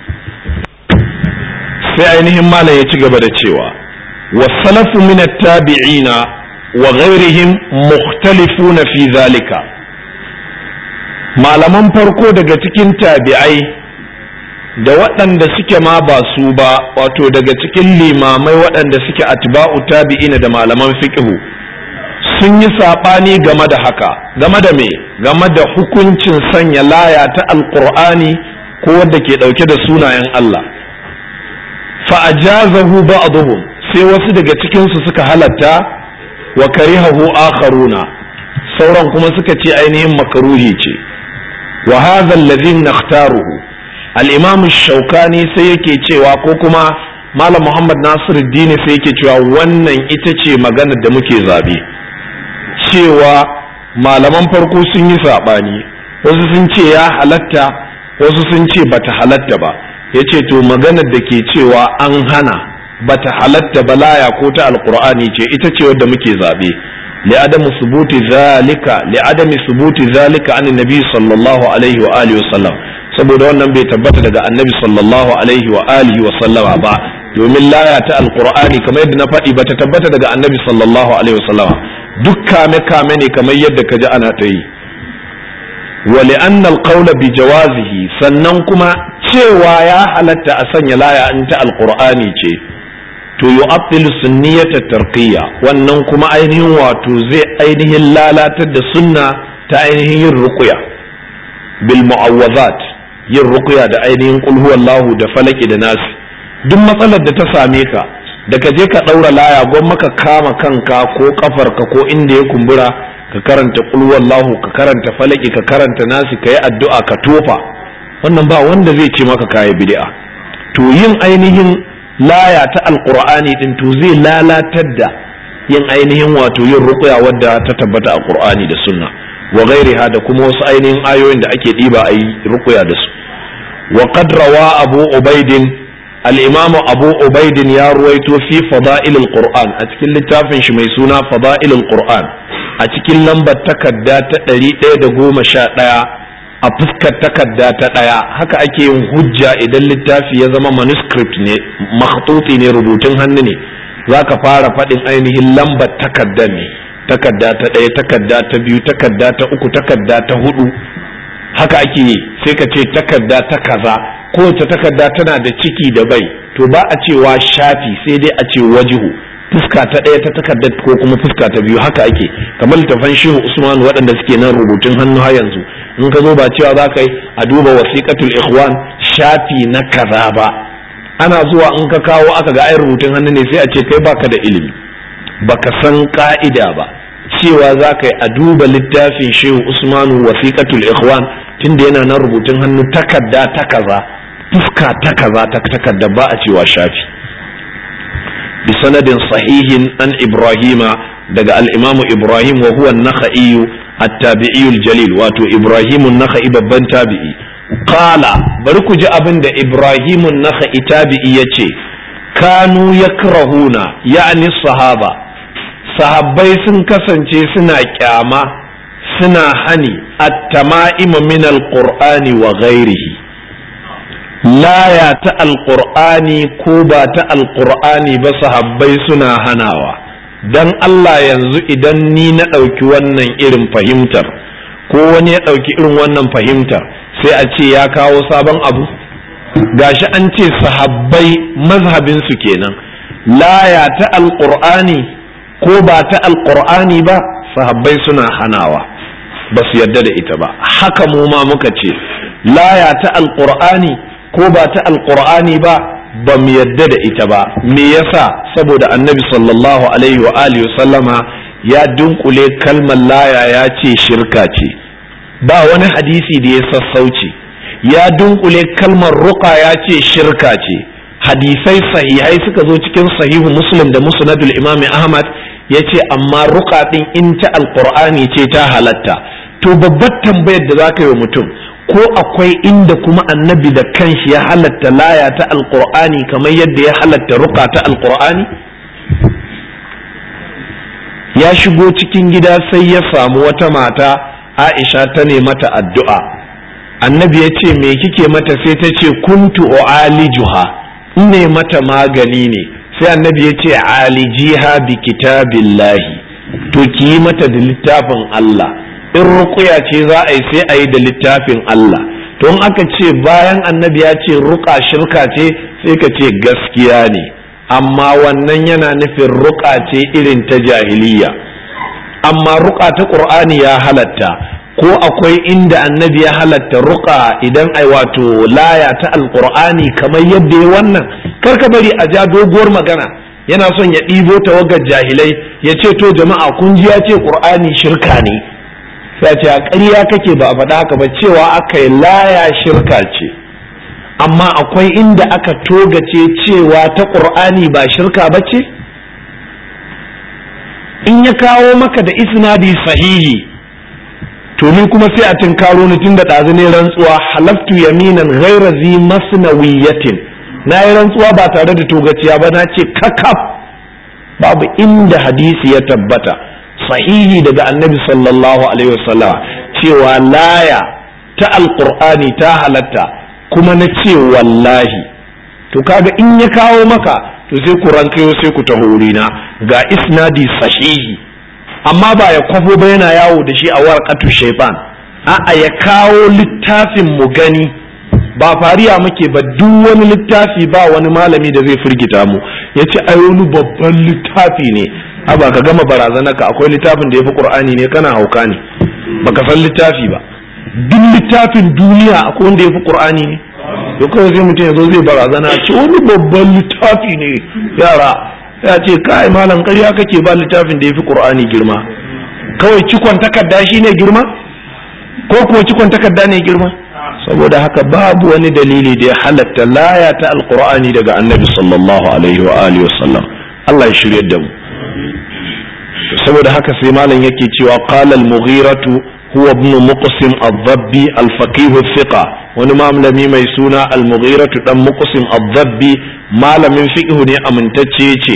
Sai ainihin malam ya ci gaba da cewa wasalafu min at-tabi'ina wa ghairihim mukhtalifuna fi zalika, malaman farko daga cikin tabi'ai da waɗanda suke ma ba su ba, wato daga cikin limamai waɗanda suke atba'u tabi'ina da malaman fiqhu, sun yi saɓani game da haka. Game da me? Game da hukuncin sanya laya ta alqur'ani ko wadda ke ɗauke da sunayen Allah. Fa ajazahu ba'dhum, sai wasu daga cikin su suka halatta, wa karihahu akharuna, sauran kuma suka ce ainihin makruhi ce. Wa hadha alladhi nakhtaruhu, al-imam shaukani sai yake cewa, ko kuma malam muhammad nasiruddin sai yake cewa wannan ita ce maganar da muke zabe, cewa malaman farko sun yi sabani, wasu sun ce ya halatta, wasu sun ce bata halatta ba. Yace to maganar da ke cewa an hana bata halatta ba laya ko ta alqur'ani ce, ita ce wadda muke zabe, li'adami subuti zalika an nabi sallallahu alaihi wa alihi wasallam, saboda wannan bai tabbata daga annabi sallallahu alaihi wa alihi wa sallama ba, domin laya ta alqur'ani kamar yadda na faɗi bata tabbata daga annabi sallallahu alaihi wa sallama, duk kame ne kamar yadda ka ji ana ta yi. wa li'anna alqawla bi jawazihi, sannan kuma cewa ya halatta a sanya laya in ta alqur'ani ce, to yu'attilu sunniyata tarqiyya, wannan kuma ainihin wato zai ainihin lalatar da sunna ta ainihin yin ruqya bil mu'awwazat, yin ruqya da ainihin qul huwallahu da falaki da nasi. Duk matsalar da ta same ka da ka je ka daura laya, gwamma ka kama kanka ko kafarka ko inda ya kumbura, ka karanta qul huwallahu, ka karanta falaki, ka karanta nasi, ka yi addu'a, ka tofa, wannan ba wanda zai ce maka kayi bid'a. To yin ainihin laya ta alqur'ani din to zai lalatar da yin ainihin wato yin ruqya wadda ta tabbata a qur'ani da sunna wa ghairiha, da kuma wasu ainihin ayoyin da ake diba a yi ruqya da su. wa qad rawa abu ubaidin, al-imam abu ubaidin ya ruwaito fi fada'il al-qur'an, a cikin littafin shi mai suna fada'il al-qur'an, a cikin lambar takarda ta 111 a fuskar takarda ta 1 haka ake yin hujja idan littafi ya zama manuscript ne, makhtuti ne, rubutun hannu ne, zaka fara faɗin ainihin lambar takardar ne, takarda ta 1, takarda ta 2, takarda ta 3, takarda ta 4, haka ake yi. Sai ka ce takarda ta kaza, kowace takarda tana da ciki da bai, to ba a cewa shafi sai dai a ce wajihu, fuska ta 1 ta takardar ko kuma fuska ta 2, haka ake. Kamar littafan Shehu Usman waɗanda suke nan rubutun hannu har yanzu, in ka zo ba cewa za ka yi a duba wasiqatul ikhwan shafi na kaza ba, ana zuwa in ka kawo aka ga ai rubutun hannu ne sai a ce kai baka da ilimi, baka san ka'ida ba, cewa za ka yi a duba littafin Shehu Usmanu wasiqatul ikhwan tunda yana nan rubutun hannu takarda ta kaza, fuska ta kaza ta takarda, ba a cewa shafi. bi sanadin sahihin an Ibrahima daga al-Imam Ibrahim wa huwa an-Nakhai at-Tabi'i al-Jalil, wato Ibrahim an-Nakhai babban tabi'i. Qala, bari ku ji abin da Ibrahim an-Nakhai tabi'i yace, kanu yakrahuna, ya'ni sahaba, sahabbai sun kasance suna kyama, suna hani at-tama'im min al-Qur'ani wa ghairihi, laya ta al-Qur'ani ko ba ta al-Qur'ani ba sahabbai suna hanawa. Dan Allah yanzu idan ni na ɗauki wannan irin fahimtar ko wani ya ɗauki irin wannan fahimtar sai a ce ya kawo sabon abu. Gashi an ce sahabbai mazhabinsu kenan, laya ta al-Qur'ani ko ba ta alqur'ani ba sahabbai suna hanawa, ba su yarda da ita ba. Haka mu ma muka ce laya ta alqur'ani ko ba ta alqur'ani ba mu yarda da ita ba. Me yasa? Saboda annabi sallallahu alaihi wa alihi sallama ya dunkule kalmar laya ya ce shirka ce, ba wani hadisi da ya sassauci. Ya dunkule kalmar ruqa ya ce shirka ce, hadisai sahihai suka zo cikin sahihu Muslim da musnadul Imam Ahmad ya ce amma ruqa din in ta alqur'ani ce ta halatta. To babbar tambayar da zaka yi wa mutum, ko akwai inda kuma annabi da kanshi ya halatta laya ta alqur'ani kamar yadda ya halatta ruqa ta alqur'ani? Ya shigo cikin gida sai ya samu wata mata, Aisha, ta ne mata addu'a. Annabi ya ce me kike mata? Sai ta ce kuntu u'alijuha, ne mata magani ne. Sai annabi ya ce alijiha bi kitabillahi, to ki yi mata da littafin Allah. In ruqya ce za a yi sai a yi da littafin Allah. To in aka ce bayan annabi ya ce ruqa shirka ce, sai ka ce gaskiya ne, amma wannan yana nufin ruqa ce irin ta jahiliya. Amma ruqa ta Qur'ani ya halatta, ko akwai inda annabi ya halatta ruqa idan ai wato laya ta alqur'ani kamar yadda ya wannan? Karka bari a ja doguwar magana, yana son ya ɗibo tawagar jahilai ya ce to jama'a kun ji ya ce Qur'ani shirka ne, sai ce a ƙarya kake, ba a faɗa haka ba, cewa aka yi laya shirka ce, amma akwai inda aka togace cewa ta Qur'ani ba shirka ba ce. In ya kawo maka da isnadi sahihi, to ni kuma sai a tinkaro ni tun da ɗazu ne rantsuwa, halaftu yaminan ghaira zi masnawiyatin, na yi rantsuwa ba tare da togaciya ba, na ce kakaf babu inda hadisi ya tabbata sahihi daga annabi sallallahu alaihi wasallam cewa laya ta alqur'ani ta halatta, kuma na ce wallahi. To kaga in ya kawo maka, to sai ku rankayo sai ku taho wurina ga isnadi sahihi, amma ba ya kwafo ba yana yawo da shi a warqatu shaytan. A'a, ya kawo littafin mu gani, ba fariya muke ba. Duk wani littafi ba wani malami da zai firgita mu ya ce ai wani babban littafi ne. Ba ka gama barazanarka, akwai littafin da ya fi Qur'ani ne, kana hauka ne, baka san littafi ba. Duk littafin duniya akwai wanda ya fi Qur'ani ne? To kawai sai mutum ya zo zai barazana ce wani babban littafi ne, yara ya ce kai malam ƙarya kake, ba littafin da ya fi Qur'ani girma. Kawai cikon takarda shi ne girma, ko kuwa cikon takarda ne girma? Saboda haka babu wani dalili da ya halatta laya ta alqur'ani daga annabi sallallahu alaihi wa alihi wasallam. Allah ya shirye da mu. Saboda haka sai malam yake cewa qala al-Mughiratu huwa ibn Muqsim ad-Dabbi al-faqih thiqa, wani malami mai suna al-Mughiratu dan Muqsim ad-Dabbi malamin fiqh ne amintacce yace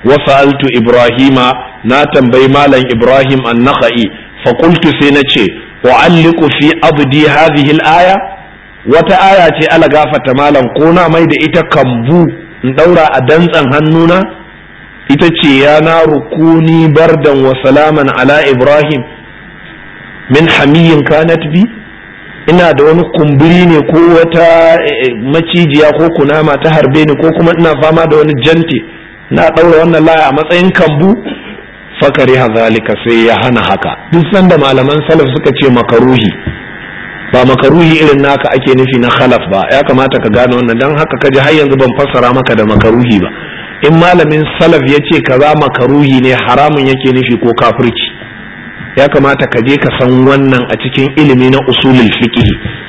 wa sa'altu ibrahima na tambayi malam ibrahim an-nakhai fa qultu sai nace u'alliqu fi abdi hadhihi al-aya wata aya ce ala gafata malam ko na mai da ita kambu in daura a dantsan hannuna ita ce ya na rukuni bardan wa salaman ala ibrahim min hamiyin kanat bi ina da wani kumburi ne ko wata macijiya ko kunama ta harbe ni ko kuma ina fama da wani janti na daura wannan laya a matsayin kambu fakari hazalika sai ya hana haka duk sanda malaman salaf suka ce makaruhi ba makaruhi irin naka ake nufi na khalaf ba ya kamata ka gane wannan dan haka kaji har yanzu ban fassara maka da makaruhi ba in malamin salaf ya ce kaza makaruhi ne haramun yake nufi ko kafirci ya kamata ka je ka san wannan a cikin ilimi na usulul fiqh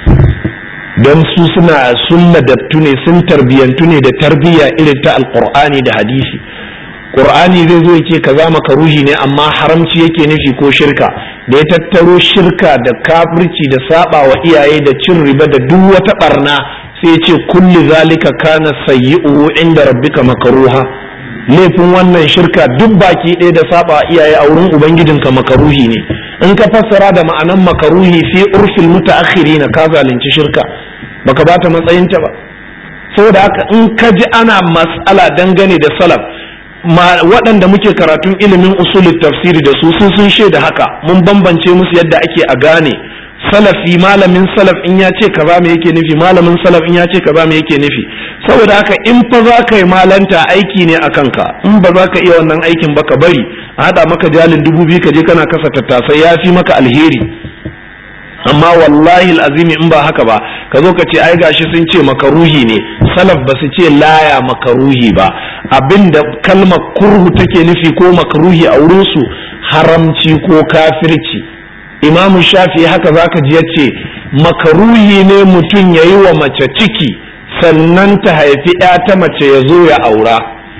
don su sun ladabtu ne sun tarbiyantu ne da tarbiyya irin ta alqur'ani da hadisi qur'ani zai zo yace kaza makaruhi ne amma haramci yake nufi ko shirka da ya tattaro shirka da kafirci da saba wa iyaye da cin riba da duk wata barna sai ya ce kulli zalika kana sayyi'u inda rabbika makruha laifin wannan shirka duk baki ɗaya da saba iyaye a wurin ubangijinka makaruhi ne in ka fassara da ma'anan makaruhi fi urfil mutaakhirin ka zalunci shirka baka bata matsayinta ba saboda haka in ka ji ana mas'ala dangane da salaf waɗanda muke karatun ilimin usulul tafsiri da su sun shaida haka mun bambance musu yadda ake a gane salafi malamin salaf in ya ce kaza me yake nufi malamin salaf in ya ce kaza me yake nufi saboda haka in fa za ka yi malanta aiki ne a kanka in ba za ka iya wannan aikin ba ka bari a haɗa maka jalin 2000 ka je kana kasa tattasai ya fi maka alheri amma wallahi azimi in ba haka ba ka zo ka ce ai gashi sun ce makaruhi ne salaf ba su ce laya makaruhi ba abinda kalmar kurhu take nufi ko makaruhi a wurin su haramci ko kafirci imamu shafi haka zaka ji yace makaruhi ne mutum yayi wa mace ciki sannan ta haifi ya ta mace ya zo ya aura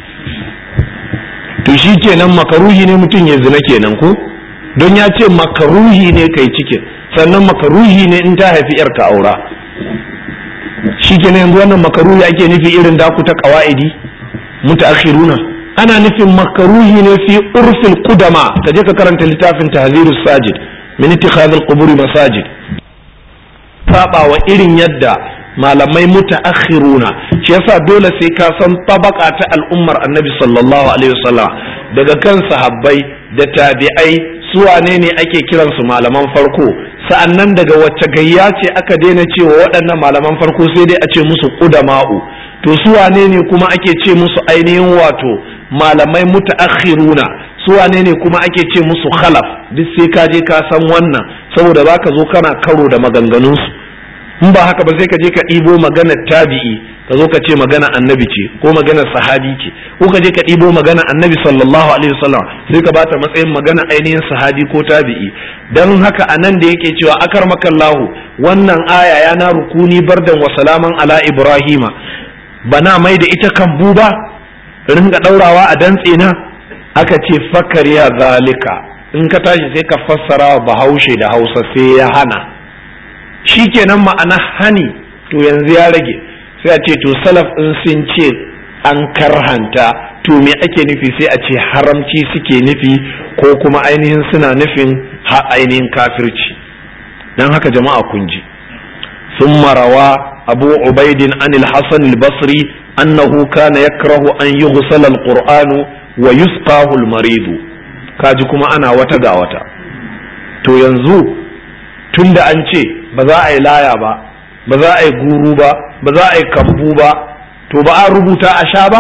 to shi kenan makaruhi ne mutum ya zina kenan ko don ya ce makaruhi ne kai cikin sannan makaruhi ne in ta haifi yar ka aura shi kenan yanzu wannan makaruhi ake nufi irin daku ta qawaidi mutaakhiruna ana nufin makaruhi ne fi urfil qudama kaje ka karanta littafin tahzirus sajid min ittikhadh al-qubur masajid saba wa irin yadda malamai mutaakhiruna shi yasa dole sai ka san tabaka ta al'ummar annabi sallallahu alaihi wasallam daga kan sahabbai da tabi'ai su wane ne ake kiransu malaman farko sa'annan daga wacce gayya ce aka daina cewa waɗannan malaman farko sai dai a ce musu qudama'u to su wane ne kuma ake ce musu ainihin wato malamai mutaakhiruna su wane ne kuma ake ce musu khalaf duk sai ka je ka san wannan saboda zaka zo kana karo da maganganun su in ba haka ba sai ka je ka ɗibo maganar tabi'i ka zo ka ce magana annabi ce ko maganar sahabi ce ko ka je ka ɗibo magana annabi sallallahu alaihi wasallam sai ka bata matsayin magana ainihin sahabi ko tabi'i dan haka anan da yake cewa akarmakallahu wannan aya ya na rukuni bardan wa salaman ala ibrahima bana mai da ita kambu ba ringa daurawa a dantse na aka ce fakariya zalika in ka tashi sai ka fassara bahaushe da hausa sai ya hana shikenan ma'ana hani to yanzu ya rage sai a ce to salaf in sun ce an karhanta to me ake nufi sai a ce haramci suke nufi ko kuma ainihin suna nufin ainihin kafirci dan haka jama'a kun ji ثم روى أبو عبيد عن الحسن البصري أنه كان يكره أن يغسل القرآن ويسقاه المريض kaji kuma ana wata ga wata to yanzu tunda an ce ba za a yi laya ba ba za a yi guru ba ba za a yi kambu ba to ba a rubuta a sha ba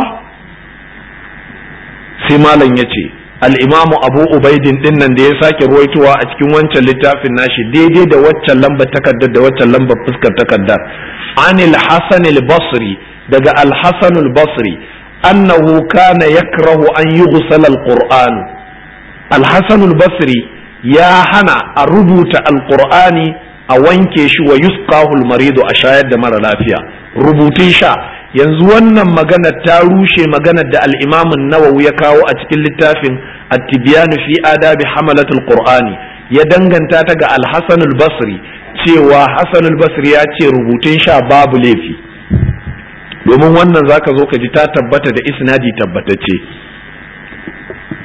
sai malam ya ce al'imamu abu ubaidin din nan da ya sake ruwaitowa a cikin wancan littafin nashi daidai da waccan lambar takardar da waccan lambar fuskar takardar anil hasan al-basri daga al-hasan al-basri annahu kana yakrahu an yughsala al-qur'an al-hasan al-basri ya hana a rubuta al-qur'ani a wanke shi wa yusqahu al-maridu a shayar da mara lafiya rubutun sha yanzu wannan magana ta rushe maganar da al-Imam an-Nawawi ya kawo a cikin littafin At-Tibyan fi Adabi Hamalatul Qur'ani ya danganta ta ga Al-Hasan al-Basri cewa Hasan al-Basri ya ce rubutun sha babu laifi domin wannan zaka zo ka ji ta tabbata da isnadi tabbatacce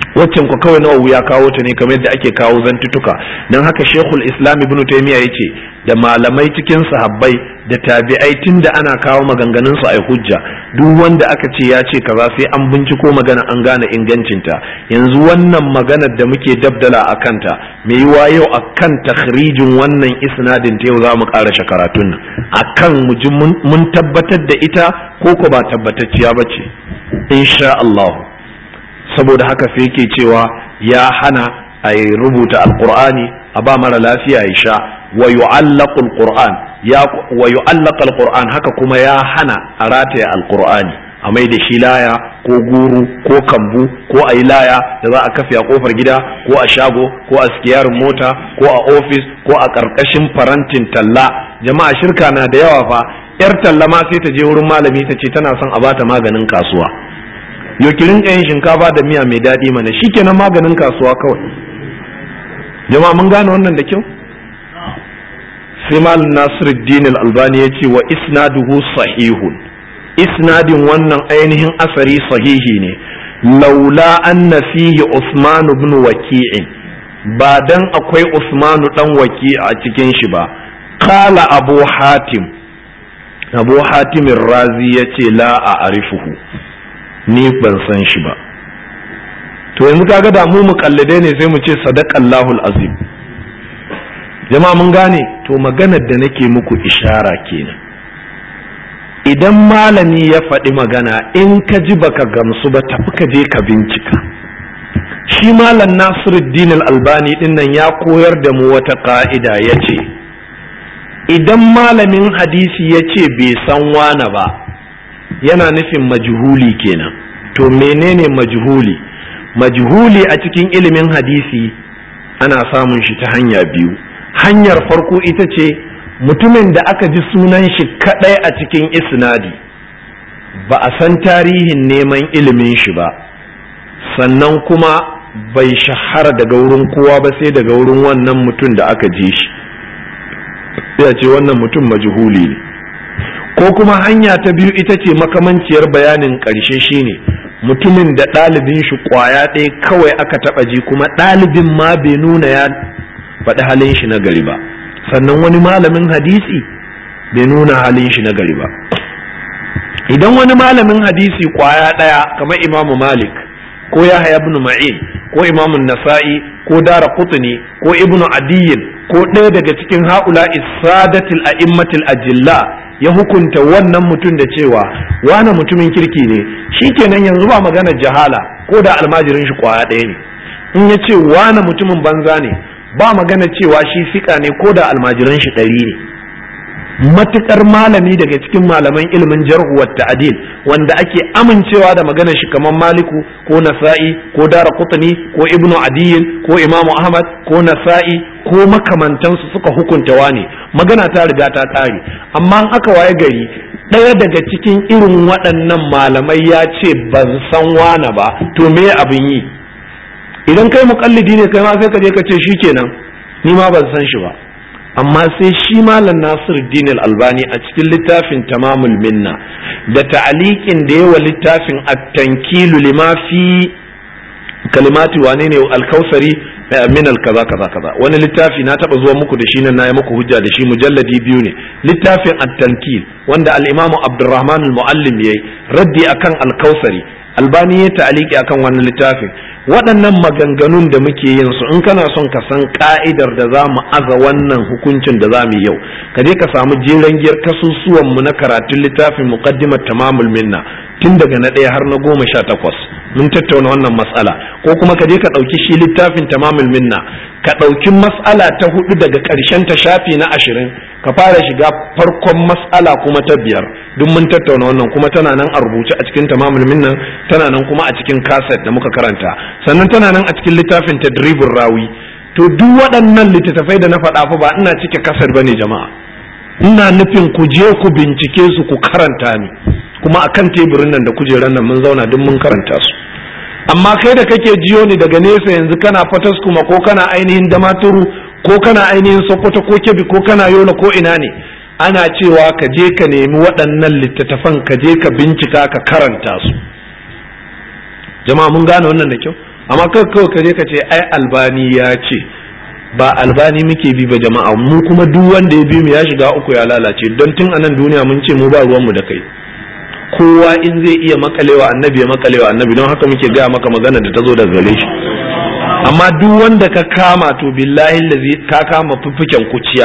waccan ku kawai Nawawi ya kawo ta ne kamar yadda ake kawo zantutuka. Dan haka Sheikhul Islam Ibn Taymiyyah yace da malamai cikin sahabbai da tabi'ai tunda ana kawo maganganun su ai hujja, duk wanda aka ce ya ce kaza sai an binciko magana an gane ingancinta. Yanzu wannan maganar da muke dabdala a kanta, me yiwa yau akan takhrijin wannan isnadin ta yau za mu ƙara karatun nan akan mu ji mun tabbatar da ita ko ko ba tabbatacciya bace insha Allah. Saboda haka sai yake cewa ya hana a rubuta alqur'ani a ba mara lafiya ya sha, wa yu'allaqu alqur'an haka kuma ya hana a rataya alqur'ani a mai da shi laya ko guru ko kambu ko a yi laya da za a kafe a kofar gida ko a shago ko a sikiyarin mota ko a ofis ko a ƙarƙashin farantin talla. Jama'a shirka na da yawa fa, yar talla ma sai ta je wurin malami ta ce tana son a bata maganin kasuwa. Yo ki rinka yin shinkafa da miya mai daɗi mana, shikenan maganin kasuwa kawai. Jama'a mun gane wannan da kyau. Sai Malam Nasiruddin Al-Albani ya ce wa isnaduhu sahihun, isnadin wannan ainihin asari sahihi ne, laula anna fihi Usman ibn Waki'in, ba dan akwai Usman dan Waki a cikin shi ba. Qala Abu Hatim Razi yace la a'rifuhu, ni ban san shi ba. To yanzu kaga da mu muƙallide ne sai mu ce sadaqallahu azim. Jama'a mun gane, to maganar da nake muku ishara kenan. Idan malami ya faɗi magana in ka ji baka gamsu ba tafi ka je ka bincika. Shi Malam Nasiruddin Al-Albani din nan ya koyar da mu wata ka'ida yace idan malamin hadisi yace bai san wane ba yana nufin majhuli kenan. To menene majhuli? Majhuli a cikin ilimin hadisi ana samun shi ta hanya biyu. Hanyar farko ita ce mutumin da aka ji sunan shi kadai a cikin isnadi, ba a san tarihin neman ilimin shi ba, sannan kuma bai shahara daga wurin kowa ba sai daga wurin wannan mutum da aka ji shi, sai a ce wannan mutum majhuli ne. Ko kuma hanya ta biyu ita ce makamanciyar bayanin ƙarshe, shine mutumin da ɗalibin shi ƙwaya ɗaya kawai aka taɓa ji kuma ɗalibin ma bai nuna ya faɗi halin shi na gari ba, sannan wani malamin hadisi bai nuna halin shi na gari ba. Idan wani malamin hadisi ƙwaya ɗaya kamar Imamu Malik ko Yahya ibn Ma'in ko Imamu Nasa'i ko Daraqutni ko Ibn Adiyyin ko ɗaya daga cikin haula isadatil a'immatil ajilla ya hukunta wannan mutum da cewa wani mutumin kirki ne, shikenan yanzu ba magana jahala ko da almajirin shi kwaya ɗaya ne. In ya ce wani mutumin banza ne ba magana cewa shi fika ne ko da almajirin shi 100 ne. Matukar malami daga cikin malaman ilimin jarh wa ta'dil wanda ake amincewa da maganar shi kamar Maliku ko Nasa'i ko Daraqutni ko Ibn Adiyyin ko Imam Ahmad ko Nasa'i ko makamantansu suka hukunta wani, magana ta riga ta ƙare. Amma aka waye gari ɗaya daga cikin irin waɗannan malamai ya ce ban san wane ba, to me abin yi? Idan kai muƙallidi ne kai ma sai ka je ka ce shikenan ni ma ban san shi ba. Amma sai shi Malam Nasiruddin Al-Albani a cikin littafin Tamamul Minna da ta'aliqin da yawa littafin At-Tankilu lima fi kalimati wane ne Al-Kausari min al-kaza kaza kaza, wani littafi na taba zuwa muku da shi nan nayi muku hujja da shi, mujalladi 2 ne, littafin At-Tankil wanda al-Imam Abdurrahman al-Muallim yayi raddi akan Al-Kausari. Albani ya ta'aliki akan wannan littafin. Waɗannan maganganun da muke yin su, in kana son ka san ka'idar da za mu aza wannan hukuncin da za mu yau, ka je ka samu jeren giyar kasusuwan mu na karatun littafin Muqaddimat Tamamul Minna tun daga na 1 har na 18 mun tattauna wannan mas'ala. Ko kuma ka je ka ɗauki shi littafin Tamamul Minna, ka ɗauki mas'ala ta 4 daga ƙarshen ta shafi na 20, ka fara shiga farkon mas'ala kuma ta 5, duk mun tattauna wannan kuma tana nan a rubuce a cikin Tamamul Minna, tana nan kuma a cikin kaset da muka karanta, sannan tana nan a cikin littafin Tadribur Rawi. To duk waɗannan littattafai da na faɗa fa ba ina cike kaset bane jama'a, ina nufin ku je ku bincike su ku karanta ni, kuma akan teburin nan da kujeran nan mun zauna duk mun karanta su. Amma kai da kake jiyo ni daga nesa yanzu kana fatas kuma ko kana ainihin Damaturu ko kana ainihin Sokoto ko Kebbi ko kana Yola ko ina ne, ana cewa ka je ka nemi waɗannan littattafan ka je ka bincika ka karanta su. Jama'a mun gane wannan da kyau. amma kawai ka je ka ce ai albani ya ce, ba albani muke bi ba jama'a, mu kuma duk wanda ya bi mu ya shiga uku ya lalace, don tun anan duniya mun ce mu ba ruwanmu da kai. Kowa in zai iya makalewa annabi ya makalewa annabi, don haka muke gaya maka magana da ta zo daga gare shi. Amma duk wanda ka kama to billahi lazi ka kama fuffuken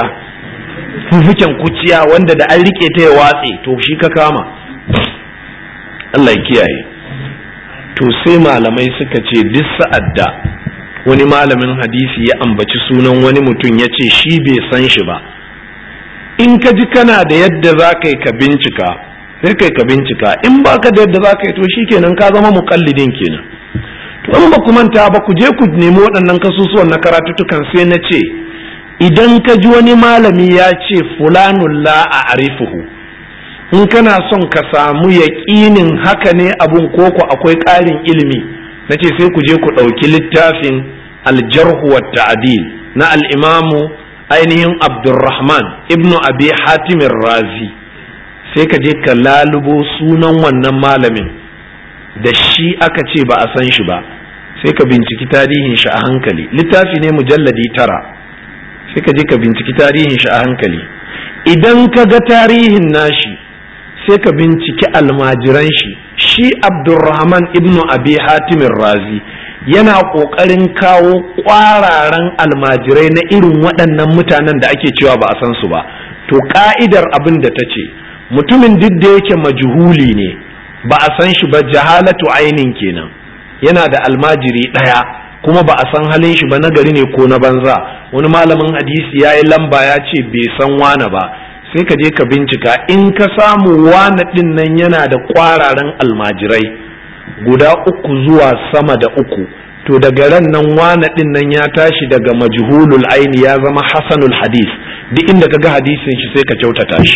kuciya wanda da an rike ta ya watse, to shi ka kama. Allah ya kiyaye. To sai malamai suka ce duk sa'ad da wani malamin hadisi ya ambaci sunan wani mutum ya ce shi bai san shi ba, in ka ji kana da yadda za ka yi ka bincika sai kai ka bincika, in ba ka da yadda za ka yi to shi kenan ka zama muƙallidin kenan. To in ba ku manta ba, ku je ku nemi waɗannan kasusuwan na karatutukan, sai na ce idan ka ji wani malami ya ce fulanun la a arifuhu, in kana son ka samu yaƙinin haka ne abun koko akwai ƙarin ilimi, na ce sai ku je ku ɗauki littafin aljarhu wa ta'dil na al'imamu ainihin Abdurrahman ibnu Abi Hatimin Razi, sai ka je ka lalubo sunan wannan malamin da shi aka ce ba a san shi ba, sai ka binciki tarihin shi a hankali. Littafi ne mujalladi 9, sai ka je ka binciki tarihin shi a hankali. Idan ka ga tarihin nashi sai ka binciki almajiran shi Abdurrahman ibnu Abi Hatimin Razi yana ƙoƙarin kawo ƙwararan almajirai na irin waɗannan mutanen da ake cewa ba a san su ba. To ka'idar abin da ta ce mutumin duk da yake majhuli ne, ba a san shi ba, jahalatu ainin kenan, yana da almajiri ɗaya kuma ba a san halin shi ba, nagari ne ko na banza. Wani malamin hadisi ya yi lamba ya ce bai san wane ba, sai ka je ka bincika, in ka samu wane ɗin nan yana da ƙwararan almajirai guda 3 zuwa sama da 3, to daga ran nan wane ɗin nan ya tashi daga majhulul aini ya zama hasanul hadis. Duk inda ka ga hadisin shi sai ka kyautata shi.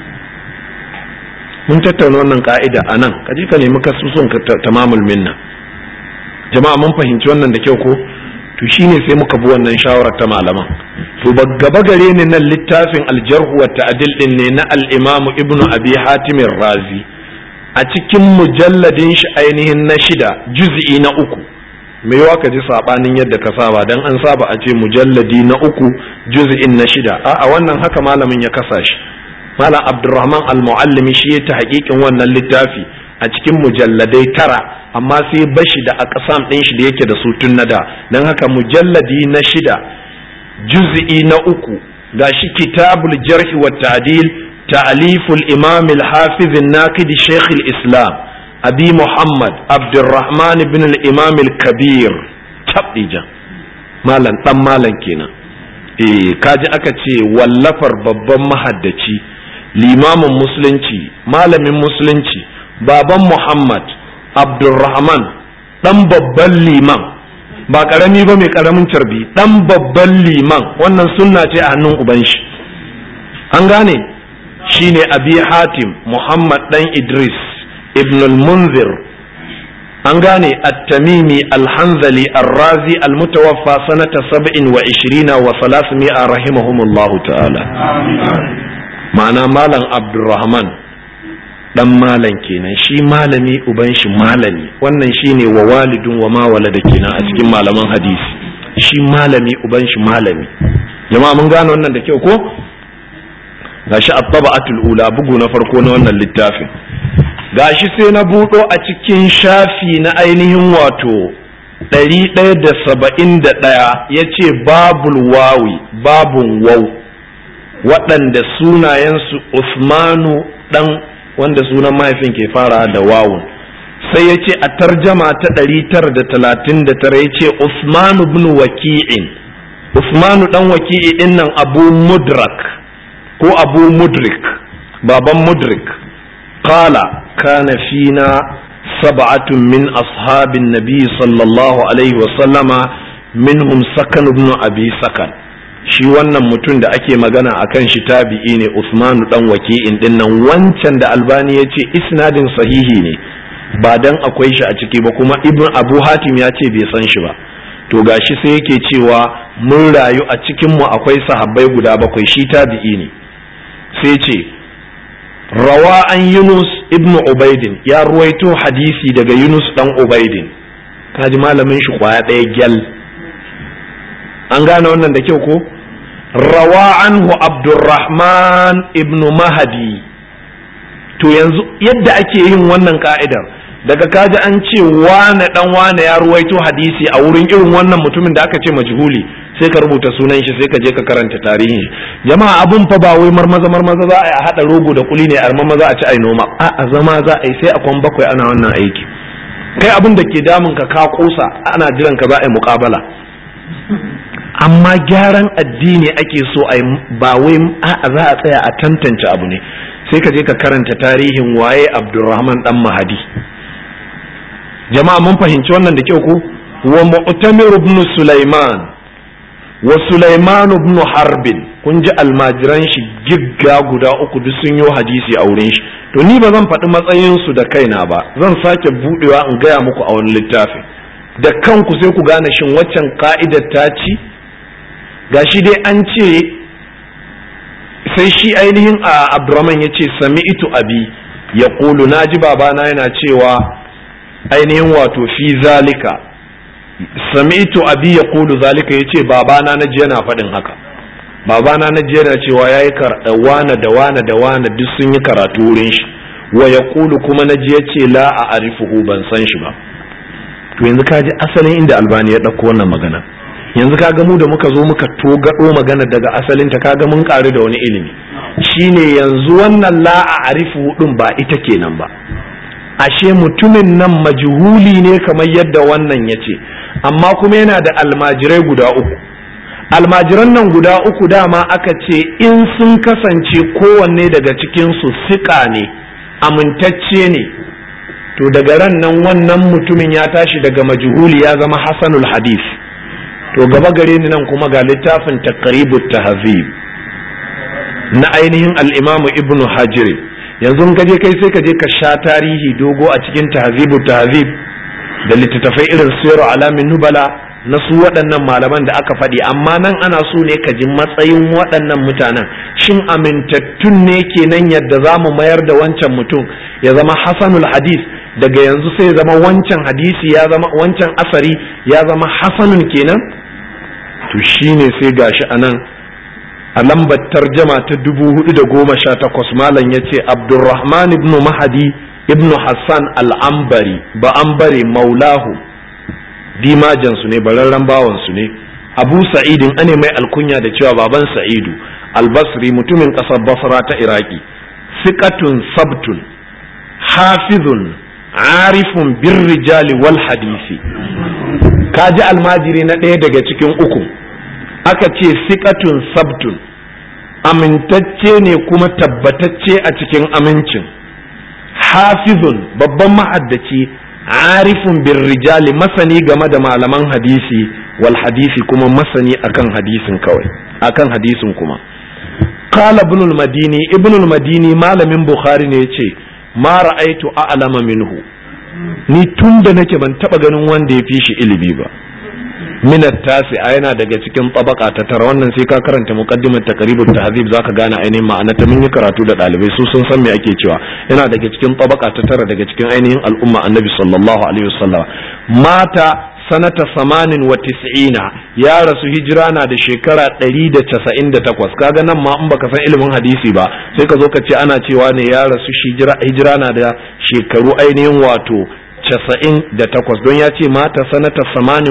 Mun tattauna wannan ka'ida a nan, ka je ka nemi kasusun tamamul minna. Jama'a mun fahimci wannan da kyau ko? To shine sai muka bi wannan shawarar ta malaman. To gaba gare ni nan littafin aljarhu wa ta'dil din ne na al-Imam Ibn Abi Hatim Razi, a cikin mujalladin shi ainihin na 6 juz'i na 3. Me yawa ka ji sabanin yadda ka saba, dan an saba a ce mujalladi na 3 juz'in na 6. A'a wannan haka malamin ya kasa shi. Malam Abdurrahman al-Muallimi shi ya ta hakikin wannan littafi a cikin mujalladai 9, amma sai bashi da aqsam din shi da yake da su tun nada. Dan haka mujalladi na 6 juz'i na 3 gashi kitabul jarh wa ta'dil ta'liful imam al-hafiz an-naqid shaykh al-islam abi muhammad Abdurrahman ibn al-imam al-kabir tabdija malan dan malan kenan. Kaji aka ce wallafar babban mahaddaci, limamin musulunci, malamin musulunci, baban Muhammad Abdurrahman, dan babban liman, ba karami ba mai karamin carbi, dan babban liman. Wannan sunna ce a hannun uban shi, an gane, shine Abi Hatim Muhammad dan Idris ibn al-Munzir, an gane, at-Tamimi al-Hanzali ar-Razi al-mutawaffa sanata 27 wa 300 rahimahumullahu ta'ala. Ma'ana malam Abdurrahman dan malam kenan, shi malami uban shi malami. Wannan shine wa walidun wa ma walada kenan a cikin malaman hadisi, shi malami uban shi malami. Jama'a mun gane wannan da kyau ko? Gashi at-taba'atul ula, bugu na farko na wannan littafin. Gashi sai na buɗo a cikin shafi na ainihin wato 171 ya ce babul wawi, babun wau, waɗanda sunayensu Usmanu ɗan wanda sunan mahaifin ke fara da wawun. Sai ya ce a tarjama ta 939 ya ce Usmanu bin Waki'in, Usmanu ɗan Waki'i ɗin nan Abu Mudrak ko Abu Mudrik, baban Mudrik. Qala kana fina 7 min ashabin nabi sallallahu alaihi wa sallama minhum Sakan ibn Abi Sakan. Shi wannan mutum da ake magana akan shi tabi'i ne, Usmanu dan Waki'in din nan, wancan da Albani ya ce isnadin sahihi ne ba dan akwai shi a ciki ba, kuma Ibn Abu Hatim ya ce bai san shi ba. To gashi sai yake cewa mun rayu a cikin mu akwai sahabbai guda 7, shi tabi'i ne. Sai ce rawa an Yunus ibn Ubaidin, ya ruwaito hadisi daga Yunus dan Ubaidin. kaji malamin shi kwaya ɗaya gyal. An gane wannan da kyau ko? Rawa anhu Abdurrahman ibn Mahdi. To yanzu yadda ake yin wannan ka'idar, daga kaji an ce wane dan wane ya ruwaito hadisi a wurin irin wannan mutumin da aka ce majhuli, sai ka rubuta sunan shi sai ka je ka karanta tarihin shi. Jama'a abun fa ba wai marmaza za a yi a hada rogo da kuli ne a marmaza a ci ai noma, a zama za a yi sai a kwan bakwai ana wannan aiki. Kai abin da ke damun ka kosa ana jiran ka za a yi muƙabala. Amma gyaran addini ake so a yi, ba wai za a tsaya a tantance abu ne. Sai ka je ka karanta tarihin waye Abdurrahman dan Mahdi. Jama'a mun fahimci wannan da kyau ko? Wa Mu'tamir ibn Sulaiman wa Sulaiman ibn Harbin, kun ji almajiran shi gigga guda uku duk sun yi hadisi a wurin shi. To ni ba zan faɗi matsayin su da kaina ba, zan sake budewa in gaya muku a wani littafi da kanku sai ku gane shin waccan ka'idar ta ci. Gashi dai an ce, sai shi ainihin Abdurrahman ya ce sami'tu abi ya ƙulu, na ji babana yana cewa ainihin wato fi zalika, sami'tu abi ya ƙulu zalika, ya ce babana na ji yana faɗin haka. Babana na ji yana cewa ya yi wane da wane duk sun yi karatu wurin shi, wa ya ƙulu kuma na ji ya ce la a arifuhu, ban san shi ba. To yanzu ka ji asalin inda Albani ya ɗauko wannan magana. Yanzu kaga mu da muka zo muka togado magana daga asalinta, kaga mun karu da wani ilimi. Shine yanzu wannan la a arifu din ba ita kenan ba, ashe mutumin nan majhuli ne kamar yadda wannan yace, amma kuma yana da almajirai guda uku. Almajiran nan guda uku dama aka ce in sun kasance kowanne daga cikin su siƙa ne, amintacce ne, to daga ran nan wannan mutumin ya tashi daga majhuli ya zama hasanul hadith. To gaba gare ni nan kuma ga littafin taqribut tahzib na ainihin al-Imam Ibn Hajar. Yanzu ka je kai sai ka je ka sha tarihi dogo a cikin tahzibut tahzib da littattafai irin Sirru Alamin Nubala na su waɗannan malaman da aka faɗi, amma nan ana so ne ka ji matsayin waɗannan mutanen. Shin amintattun ne kenan yadda za mu mayar da wancan mutum ya zama hasanul hadith, daga yanzu sai ya zama wancan hadisi ya zama wancan asari ya zama hasanun kenan? To shine sai gashi anan a lambar tarjama ta 418 malam yace Abdurrahman ibn Mahdi ibn Hassan al-Ambari, ba ambari maulahu, dimajan su ne, bararran bawan su ne. Abu Sa'idin ane mai alkunya da cewa baban Sa'idu al-Basri, mutumin kasar Basra ta Iraki. Siqatun sabtun hafizun arifun birrijali wal hadisi. Kaji almajiri na ɗaya daga cikin uku, aka ce siqatun sabtun, amintacce ne kuma tabbatacce a cikin amincin. Hafizun, babban mahaddaci, arifun birrijali, masani game da malaman hadisi, wal hadisi kuma masani akan hadisin kawai, akan hadisin kuma. Qala ibn al-Madini, ibn al-Madini malamin Bukhari ne yace ma ra'aitu a'lama minhu, ni tun da nake ban taba ganin wanda ya fi shi ilimi ba. Minat tasi yana daga cikin tabaka ta tara, wannan sai ka karanta muqaddimat taqribut tahzib zaka gane ainihin ma'ana ta, mun yi karatu da dalibai su sun san me ake cewa. Yana daga cikin tabaka ta tara daga cikin ainihin al'umma annabi sallallahu alaihi wasallam. Mata sanata 98, ya rasu hijira na da shekara 198. Kaga nan ma in baka san ilimin hadisi ba sai ka zo ka ce ana cewa ne ya rasu hijira na da shekaru ainihin wato 98, don ya ce mata sanata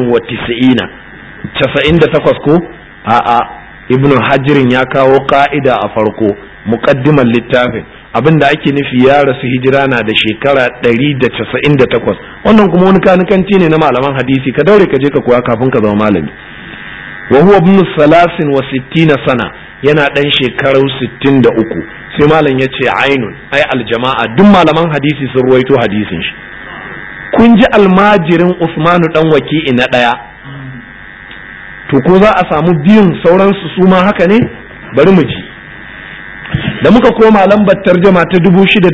98 ko a'a. Ibnu Hajirin ya kawo ka'ida a farko muqaddimar littafin, abinda ake nufi ya rasu hijira na da shekara 198. wannan kuma wani kanikanci ne na malaman hadisi, ka daure ka je ka koya kafin ka zama malami. wa huwa ibn 63 sana, yana dan shekaru 63. sai malam ya ce ainun ai aljama'a, duk malaman hadisi sun ruwaito hadisin shi. kun ji almajirin Usmanu dan Waki'i na ɗaya, to ko za a samu biyun sauransu su ma haka ne? Bari mu ji. Da muka koma lambar tarjama ta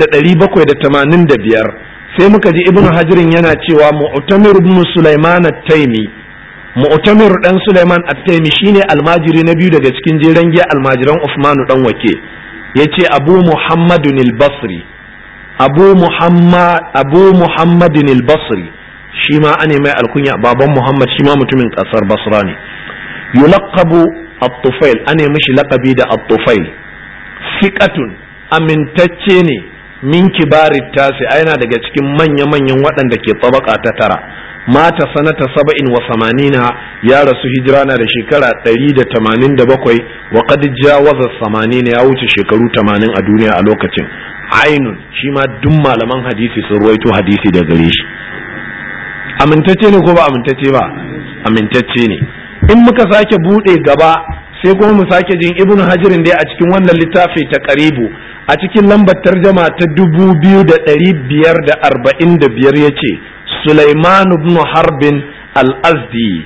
6785 sai muka ji Ibn Hajirin yana cewa Mu'tamir ibn Sulaiman at-Taymi, Mu'tamir dan Sulaiman at-Taymi shine almajiri na biyu daga cikin jeren giya almajiran Usmanu dan Waki. Yace Abu Muhammadun al-Basri, Abu Muhammadin al-Basri shi ma ane mai alkunya baban Muhammad, shi ma mutumin kasar Basra ne. Yulaqabu at-Tufail, ane mishi laqabi da at-Tufail. Fiqatun, amintacce ne, min kibarit tasi, yana daga cikin manya-manyan waɗanda ke tabaka ta tara. Mata sanata 87, ya rasu hijira na da shekara 187, wa qad jawaza 80, ya wuce shekaru 80 a duniya a lokacin. Ainun, shi ma duk malaman hadisi sun ruwaito hadisi da gare shi. Amintacce ne ko ba amintacce ba? Amintacce ne. In muka sake bude gaba sai kuma mu sake jin Ibn Hajirin dai a cikin wannan littafi ta Qaribu a cikin lambar tarjama ta 2545 yace Sulaiman ibn Harbin al-Azdi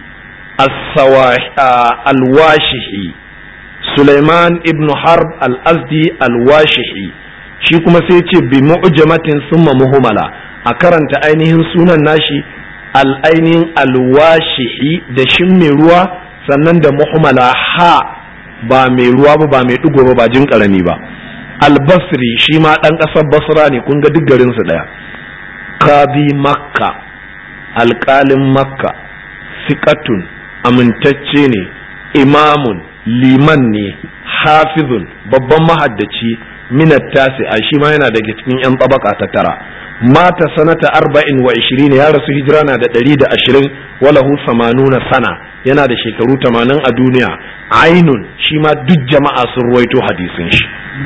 al-Washihi. Sulaiman ibn Harb al-Azdi al-Washihi, shi kuma sai ce bi mu'jamatin summa muhmala, a karanta ainihin sunan nashi al-ainihin al-Washihi da shin mai ruwa sannan da muhmala ha ba mai ruwa ba mai digo ba jin karami ba. Al-Basri, shi ma dan kasar Basra ne, kun ga duk garin su daya. Qadi Makka, alƙalin Makka. Fiqatun, amintacce ne. Imamun, liman ne. Hafizun, babban mahaddaci. Minat tasi'a, shi ma yana daga cikin yan tabaka ta tara. Mata sanata 24, ya rasu hijira na da 120, walahu 80 sana, yana da shekaru 80 a duniya. Ainun, shi ma duk jama'a sun ruwaito hadisin shi.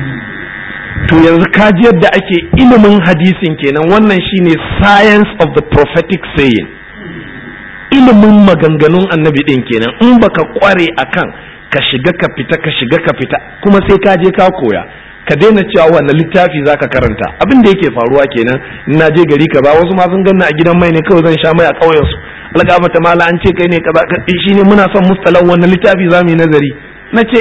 To yanzu kaji yadda ake ilimin hadisin kenan, wannan shine science of the prophetic saying, ilimin maganganun annabi din kenan. In baka kware akan ka shiga ka fita kuma sai ka je ka koya, ka daina cewa wannan littafi zaka karanta. Abin da yake faruwa kenan, ina je gari ka ba wasu ma sun ganna a gidan mai ne, kawai zan sha mai a ƙauyen su, alƙaba ta mala an ce kai ne kaza shine muna son mustalah wannan littafi zamu yi nazari. Nace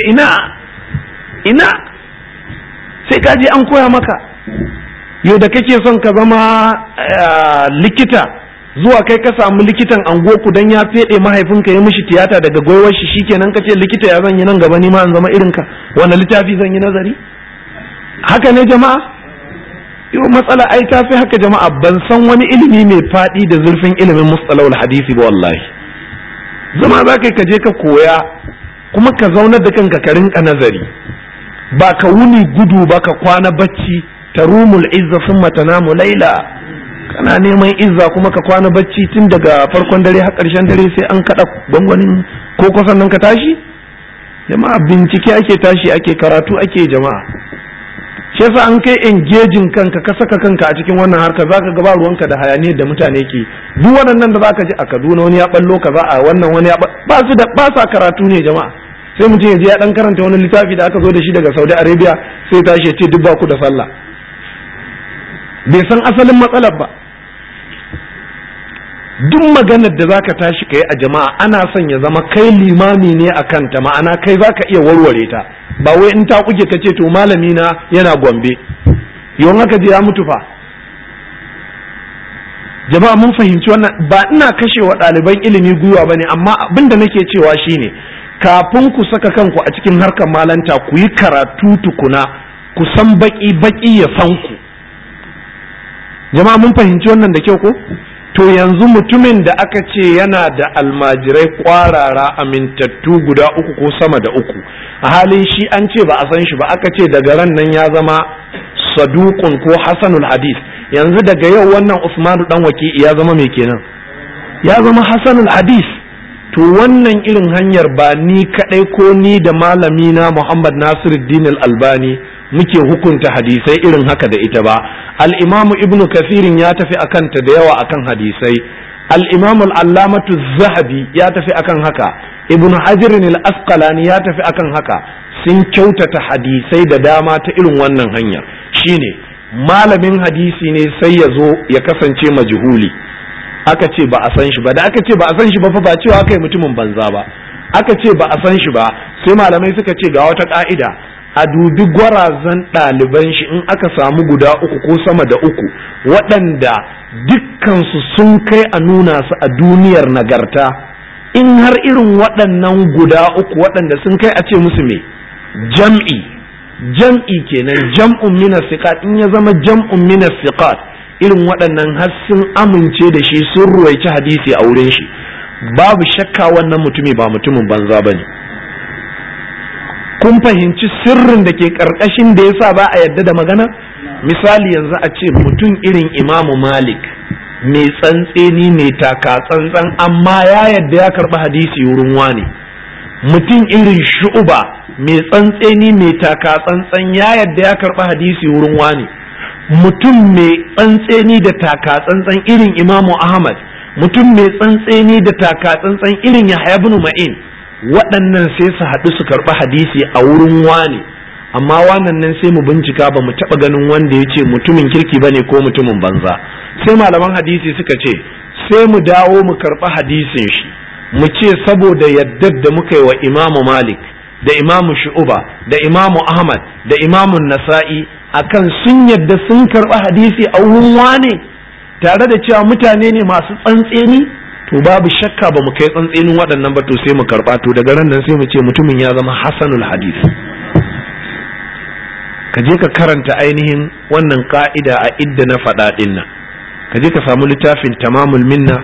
ina sai ka je an koya maka. Yau da kake son ka zama likita, zuwa kai ka samu likitan angoku dan ya fede mahaifinka ya mishi tiyata daga gwaiwar shi, shikenan ka ce likita ya zan yi nan gaba ni ma an zama irin ka, wannan littafi zan yi nazari? Haka ne jama'a? Yau matsala ai ta fi haka jama'a. Ban san wani ilimi mai faɗi da zurfin ilimin mustalahul hadisi ba wallahi. Zama za ka je ka koya kuma ka zaunar da kanka ka rinka nazari, ba ka wuni gudu ba ka kwana bacci. Tarumul izza summa tanamu laila, kana neman izza kuma ka kwana bacci tun daga farkon dare har ƙarshen dare sai an kaɗa gwangwanin ko kusan nan ka tashi. Jama'a bincike ake tashi, ake karatu ake jama'a. Shi yasa an kai engaging kanka, ka saka kanka a cikin wannan harka, zaka ga ba ruwanka da hayaniyar da mutane ke. Duk waɗannan da zaka ji a Kaduna wani ya ballo kaza, a wannan wani ya ba sa karatu ne jama'a. Sai mutum ya je ya dan karanta wani littafi da aka zo da shi daga Saudi Arabia, sai tashi ya ce duk ba ku da sallah. Bai san asalin matsalar ba. Duk maganar da zaka tashi kai a jama'a ana son ya zama kai limami ne a kanta, ma'ana kai zaka iya warware ta, ba wai in ta kuke kace to malami na yana Gombe, yawan haka je ya mutu fa. Jama'a mun fahimci wannan. Ba ina kashewa ɗaliban ilimi gwiwa bane, amma abin da nake cewa shine kafin ku saka kanku a cikin harkar malanta ku yi karatu tukuna, ku san baki ya san ku. Jama'a mun fahimci wannan da kyau ko? To yanzu mutumin da aka ce yana da almajirai kwarara amintattu guda 3 ko sama da 3, a halin shi an ce ba a san shi ba, aka ce daga ran nan ya zama saduqun ko hasanul hadis. Yanzu daga yau wannan Usmanu dan Waki ya zama me kenan? Ya zama hasanul hadis. To wannan irin hanyar ba ni kadai ko ni da malami na Muhammad Nasiruddin Al-Albani muke hukunta hadisai irin haka da ita ba. Al-Imam Ibn Kathirin ya tafi akan ta da yawa akan hadisai. Al-Imam Al-Allamatu Zahabi ya tafi akan haka. Ibn Hajar Al-Asqalani ya tafi akan haka. Sun kyautata hadisai da dama ta irin wannan hanyar. Shine malamin hadisi ne sai ya zo ya kasance majhuli, aka ce ba a san shi ba. Da aka ce ba a san shi ba fa ba cewa aka yi mutumin banza ba, aka ce ba a san shi ba, sai malamai suka ce ga wata ka'ida, a dubi gwarazan ɗaliban shi in aka samu guda 3 ko sama da 3 waɗanda dukkansu sun kai a nuna su a duniyar nagarta, in har irin waɗannan guda 3 waɗanda sun kai a ce musu me jam'i kenan, jam'un minas siqat. In ya zama jam'un minas siqat irin waɗannan har sun amince da shi sun ruwaici hadisi a wurin shi, babu shakka wannan mutumi ba mutumin banza bane. Kun fahimci sirrin da ke ƙarƙashin da yasa ba a yadda da magana? Misali yanzu a ce mutum irin Imamu Malik mai tsantseni mai taka tsantsan amma ya yadda ya karɓi hadisi wurin wani, mutum irin Shu'ba mai tsantseni mai taka tsantsan ya yadda ya karɓi hadisi wurin wani, mutum mai tsantseni da taka tsantsan irin Imamu Ahmad, mutum mai tsantseni da taka tsantsan irin Yahya ibn Ma'in, waɗannan sai su haɗu su karɓi hadisi a wurin wani, amma wannan nan sai mu bincika ba mu taɓa ganin wanda ya ce mutumin kirki bane ko mutumin banza. Sai malaman hadisi suka ce sai mu dawo mu karɓi hadisin shi, mu ce saboda yaddar da muka yi wa Imamu Malik da Imamu Shu'ba da Imamu Ahmad da Imamu Nasa'i akan sun yadda sun karɓi hadisi a wurin wane, tare da cewa mutane ne masu tsantseni, to babu shakka ba mu kai tsantsenin waɗannan ba, to sai mu karɓa, to daga ran nan sai mu ce mutumin ya zama hasanul hadis. Ka je ka karanta ainihin wannan ka'ida a idda na faɗa ɗin nan, ka je ka samu littafin Tamamul Minna.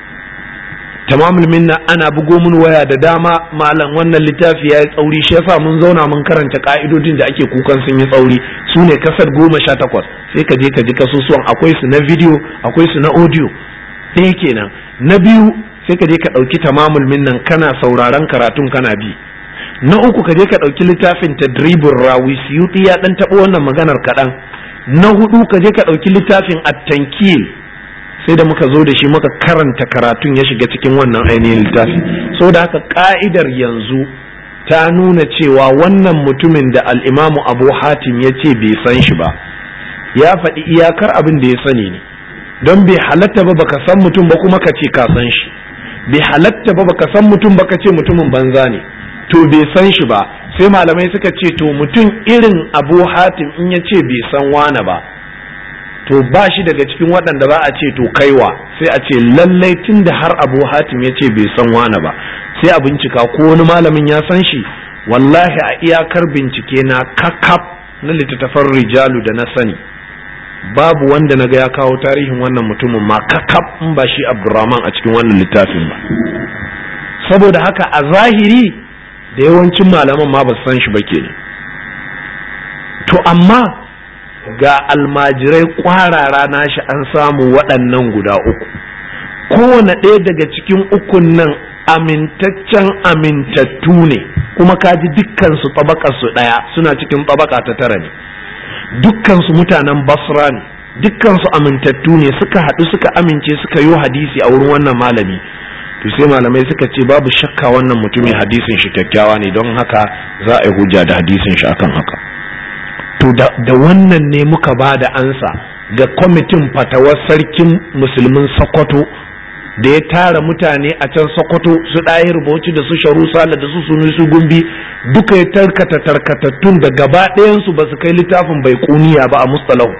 Tamamul Minna ana bugo mun waya da dama, malam wannan littafi ya yi tsauri, shi yasa mun zauna mun karanta ka'idodin da ake kukan sun yi tsauri, su ne kasar 18, sai ka je ka ji kasusuwan, akwai su na video akwai su na audio. ɗaya kenan. Na biyu sai ka je ka ɗauki Tamamul Minnan kana sauraron karatun kana bi. Na uku ka je ka ɗauki littafin Tadribur Rawi, Suyuti ya ɗan taɓo wannan maganar kaɗan. Na hudu ka je ka ɗauki littafin At-Tankil, sai da muka zo da shi muka karanta karatun ya shiga cikin wannan ainihin littafi. Saboda haka ka'idar yanzu ta nuna cewa wannan mutumin da al-Imamu Abu Hatim ya ce bai san shi ba, ya faɗi iyakar abin da ya sani ne, don bai halatta ba baka san mutum ba kuma ka ce ka san shi, bai halatta ba baka san mutum ba ka ce mutumin banza ne, to bai san shi ba. Sai malamai suka ce to mutum irin Abu Hatim in ya ce bai san wane ba, to ba shi daga cikin waɗanda za a ce to kaiwa, sai a ce lallai tun da har Abu Hatim ya ce bai san wane ba, sai a bincika ko wani malamin ya san shi. Wallahi a iyakar bincike na kakaf na littattafan rijalu da na sani, babu wanda naga ya kawo tarihin wannan mutumin ma kakaf in ba shi Abdurrahman a cikin wannan littafin ba. Saboda haka a zahiri da yawancin malaman ma ba san shi ba kenan. To amma ga almajirai kwarara nashi an samu waɗannan guda uku, kowane ɗaya daga cikin ukun nan amintaccen amintattu ne, kuma kaji dukkan su tabakar su ɗaya, suna cikin tabaka ta tara ne, dukkan su mutanen Basra ne, dukkan su amintattu ne, suka haɗu suka amince suka yi hadisi a wurin wannan malami. To sai malamai suka ce babu shakka wannan mutumin hadisin shi kyakkyawa ne, don haka za a yi hujja da hadisin shi akan haka. To da wannan ne muka ba da ansa ga kwamitin fatawar sarkin musulmin Sokoto da ya tara mutane a can Sokoto, su ɗayi rubuci da su Sharu Sale da su Sunusi Gumbi, duka ya tarkatattun da gaba ɗayansu ba su kai littafin Baiquniya ba a mustalahu.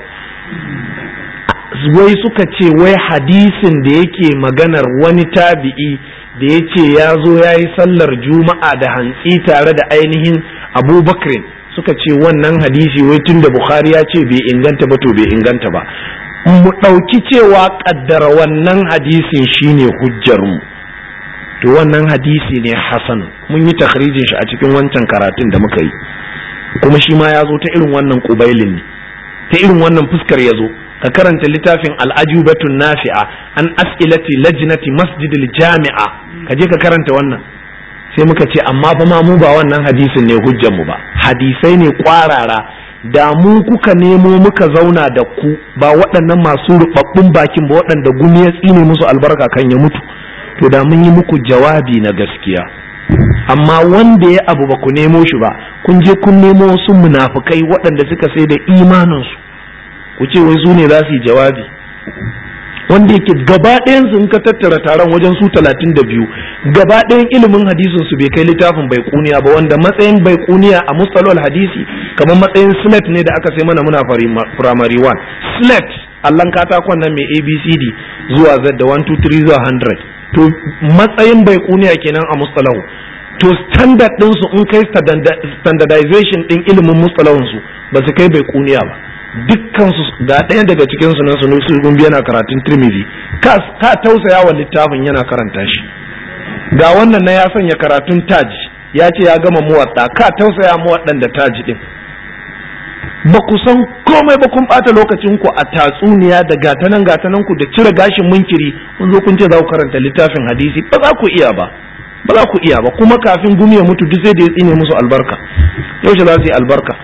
Wai suka ce wai hadisin da yake maganar wani tabi'i da ya ce ya zo ya yi sallar juma'a da hantsi tare da ainihin Abubakar, suka ce wannan hadisi wai tun da Bukhari ya ce bai inganta ba to bai inganta ba. Mu ɗauki cewa ƙaddara wannan hadisin shine hujjarmu, to wannan hadisi ne hasan, mun yi takhrijin shi a cikin wancan karatun da muka yi, kuma shi ma ya zo ta irin wannan ƙubailin ne, ta irin wannan fuskar ya zo. Ka karanta littafin Al-Ajubatun Nafi'a an as'ilati lajnati masjidil jami'a, ka je ka karanta wannan. Sai muka ce amma fa ma mu ba wannan hadisin ne hujjar mu ba, hadisai ne kwarara, da mu kuka nemo muka zauna da ku, ba waɗannan masu rubabbun bakin ba waɗanda gumi ya tsine musu albarka kan ya mutu, to da mun yi muku jawabi na gaskiya. Amma wanda ya abu ba ku nemo shi ba, kun je kun nemo wasu munafukai waɗanda suka sai da imaninsu, ku ce wai su ne za su yi jawabi, wanda yake gaba ɗayan sun ka tattara taron wajen su 32, gaba ɗayan ilimin hadisin su bai kai littafin Baiquniya ba, wanda matsayin Baiquniya a mustalahul hadisi kamar matsayin slate ne da aka sai mana muna primary 1 slate, allan katakon nan mai ABCD zuwa Z da 1 2 3 zuwa 100, to matsayin Baiquniya kenan a mustalahu. To standard ɗinsu in kai standardization ɗin ilimin mustalahun su ba su kai Baiquniya ba. dukkansu ga ɗaya daga cikin su na Sunusi Gumbi yana karatun Tirmidhi ka tausaya wa littafin yana karanta shi. Ga wannan na ya sanya karatun Taj ya ce ya gama Muwatta, ka tausaya Muwaddan da Taj din. Ba ku san komai ba, kun ɓata lokacin ku a tatsuniya da gatanan ku da cire gashin munkiri, kun zo kun ce za ku karanta littafin hadisi, ba za ku iya ba. Kuma kafin Gumi ya mutu duk sai da ya tsine musu albarka. Yaushe za su yi albarka?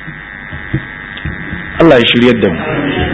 Allah ya shiryar da mu.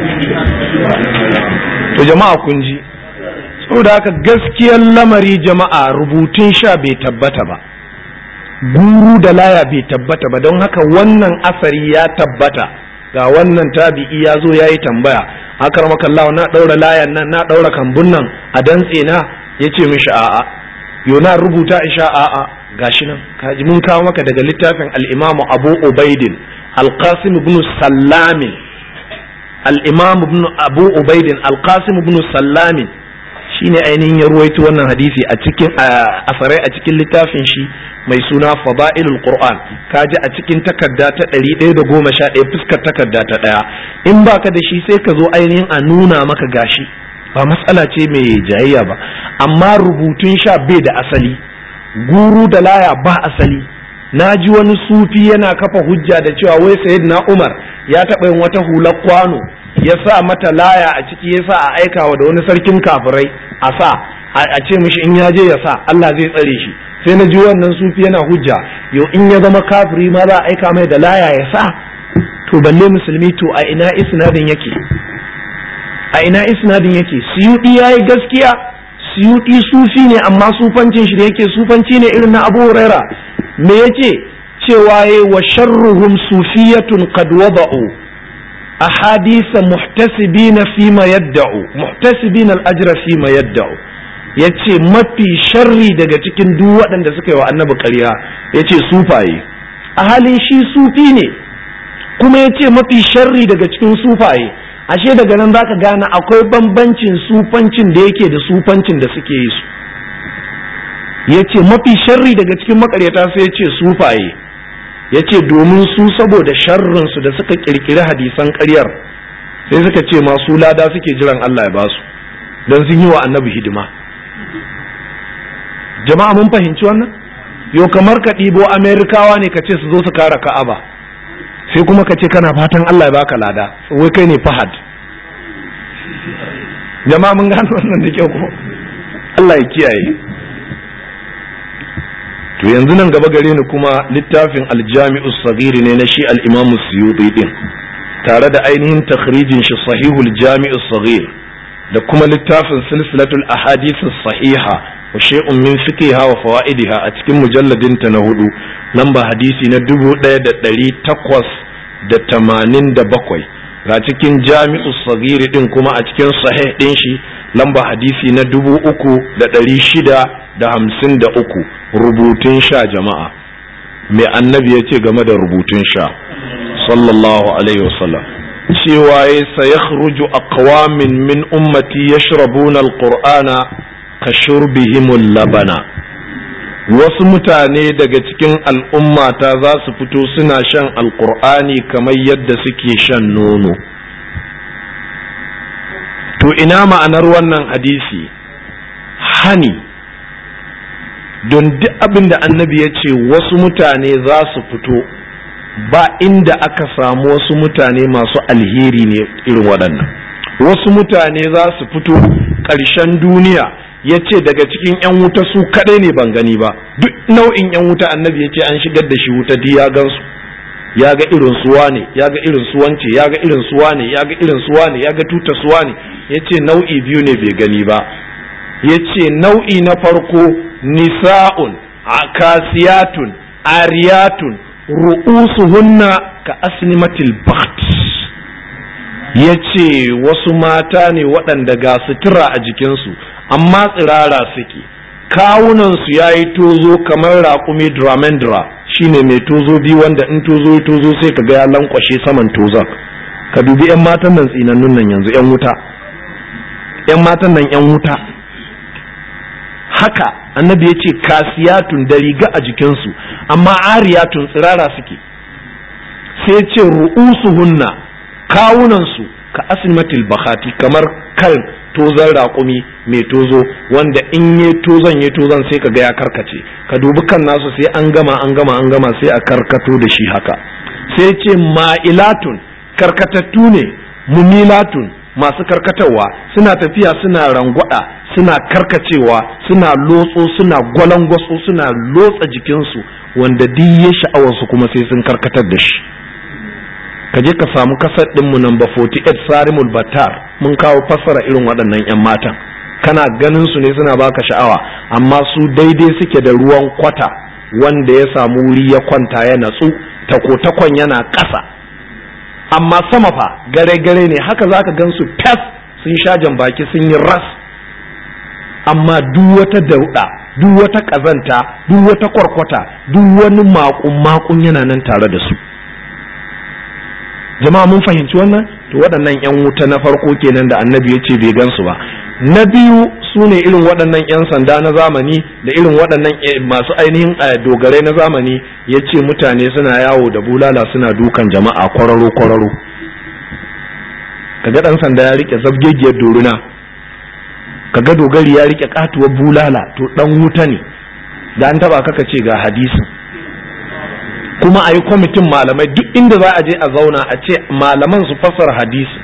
To jama'a kun ji, saboda haka gaskiyar lamari jama'a, rubutun sha bai tabbata ba, guru da laya bai tabbata ba, don haka wannan asari ya tabbata. Ga wannan tabi'i ya zo ya yi tambaya, akramakallahu na ɗaura layan nan, na ɗaura kambun nan a dantse na, ya ce mishi a'a, yo na rubuta isha a'a, gashi nan kaji mun kawo maka daga littafin al-Imam Abu Ubaidin Al-Qasim ibn Sallamin, al-Imam ibn Abu Ubaidin Al-Qasim ibn Sallamin shine ainihin ya ruwaito wannan hadisi a cikin asarai a cikin littafin shi mai suna Fadailul Qur'an. Kaji a cikin takarda ta 111 fuskar takarda ta 1. In baka da shi sai ka zo ainihin a nuna maka gashi, ba matsala ce mai jayayya ba, amma rubutun sha bai da asali, guru da laya ba asali. Na ji wani sufi yana kafa hujja da cewa wai Sayyidina Umar ya taɓa yin wata hular kwano ya sa mata laya a ciki, ya sa a aikawa da wani sarkin kafirai a sa a ce mishi in ya je ya sa Allah zai tsare shi. Sai na ji wannan sufi yana hujja, yo in ya zama kafiri ma za a aika mai da laya ya sa, to balle musulmi, to a ina isnadin yake? Suyuɗi ya yi gaskiya, Suyuɗi sufi ne, amma sufancin shi da yake sufanci ne irin na Abu Huraira. Me yace? Cewa yayi wa sharruhum sufiyatun qad wada'u ahadisa muhtasibina fima yadda'u, muhtasibina al-ajra fima yadda'u. Yace mafi sharri daga cikin duk waɗanda suka yi wa annabi ƙarya, yace sufaye, a halin shi sufi ne, kuma yace mafi sharri daga cikin sufaye. Ashe daga nan zaka gane akwai bambancin sufancin da yake da sufancin da suke yi su. Yace mafi sharri daga cikin makaryata sai yace sufaye, yace domin su saboda sharrin su da suka kirkiri hadisan ƙaryar, sai suka ce masu lada suke jiran Allah ya basu don sun yi wa annabi hidima. Jama'a mun fahimci wannan? Yo kamar ka ɗibo Amerikawa ne ka ce su zo su kare Ka'aba, sai kuma ka ce kana fatan Allah ya baka lada, wai kai ne Fahad. Jama'a mun gano wannan da kyau ko? Allah ya kiyaye. To yanzu nan gaba gare ni kuma littafin Al-Jami'u Saghir ne na shi al-Imam Suyuti din, tare da ainihin takhrijin shi Sahihul Jami'u Saghir, da kuma littafin Silsilatul Ahadith As-Sahiha wa shay'un min fiqhiha wa fawaidiha a cikin mujalladin ta na 4, lamba hadisi na 1887, ga cikin Jami'u Saghir din kuma a cikin sahih din shi lamba hadisi na 3653, rubutun sha. Jama'a, mai annabi ya ce game da rubutun sha sallallahu alaihi wasallam? Cewa ya sayakhruju aqwamin min ummati yashrabuna alqur'ana ka shurbihimul labana. Wasu mutane daga cikin al'ummata za su fito suna shan alqur'ani kamar yadda suke shan nono. To ina ma'anar wannan hadisi? Hani, don duk abin da annabi ya ce wasu mutane za su fito, ba inda aka samu wasu mutane masu alheri ne irin waɗannan. Wasu mutane za su fito ƙarshen duniya, ya ce daga cikin 'yan wuta su kaɗai ne ban gani ba, duk nau'in 'yan wuta annabi ya ce an shigar da shi wuta duk ya gansu, ya ga irin suwa ne, ya ga irin suwance, ya ga irin suwa ne, ya ga irin suwa ne, ya ga tuta suwa ne. Ya ce nau'i biyu ne bai gani ba. Ya ce nau'i na farko nisa'un akasiyatun ariyatun ru'usuhunna ka asnimatil bakht. Ya ce wasu mata ne waɗanda ga sutura a jikinsu amma tsirara suke, kawunansu ya yi tozo kamar raƙumi dramendra, shine mai tozo biyu wanda in tozo sai ka ga ya lankwashe saman tozon. Ka dubi 'yan matan nan tsinannun nan yanzu 'yan wuta, 'yan matan nan 'yan wuta. Haka annabi ya ce kasiyatun da riga a jikinsu amma ariyatun tsirara suke. Sai ce ru'usuhunna kawunansu ka asnimatil bakhati, kamar kan tozon raƙumi mai tozo wanda in yi tozon sai ka ga ya karkace. Ka dubi kan nasu sai an gama sai a karkato da shi haka. Sai ce ma'ilatun, karkatattu ne, mumilatun, masu karkatarwa, suna tafiya suna rangwada, suna karkacewa, suna lotso, suna gwalangwaso, suna lotsa jikinsu, wanda duk ya sha'awarsu kuma sai sun karkatar da shi. Ka je ka samu kasar ɗinmu namba 48 Sarimul Battar, mun kawo fassara irin waɗannan 'yan matan. Kana ganin su ne suna baka sha'awa, amma su daidai suke da ruwan kwata wanda ya samu wuri ya kwanta ya natsu, tako-takon yana ƙasa. Amma sama fa gare-gare ne, haka zaka gan su fes sun sha jan baki sun yi ras. Amma duk wata dauɗa, duk wata ƙazanta, duk wata kwarkwata, duk wani makun yana nan tare da su. Jama'a mun fahimci wannan? To waɗannan 'yan wuta na farko kenan da annabi ya ce bai gansu ba. Na biyu su ne irin waɗannan 'yan sanda na zamani da irin waɗannan masu ainihin dogarai na zamani. Ya ce mutane suna yawo da bulala suna dukan jama'a kwararo. Kaga ɗan sanda ya rike zabgegiyar doruna, kaga dogari ya rike katuwar bulala, to ɗan wuta ne. Da an taba kaka ce ga hadisin. Kuma a yi kwamitin malamai duk inda za a je a zauna a ce malaman su fassara hadisi.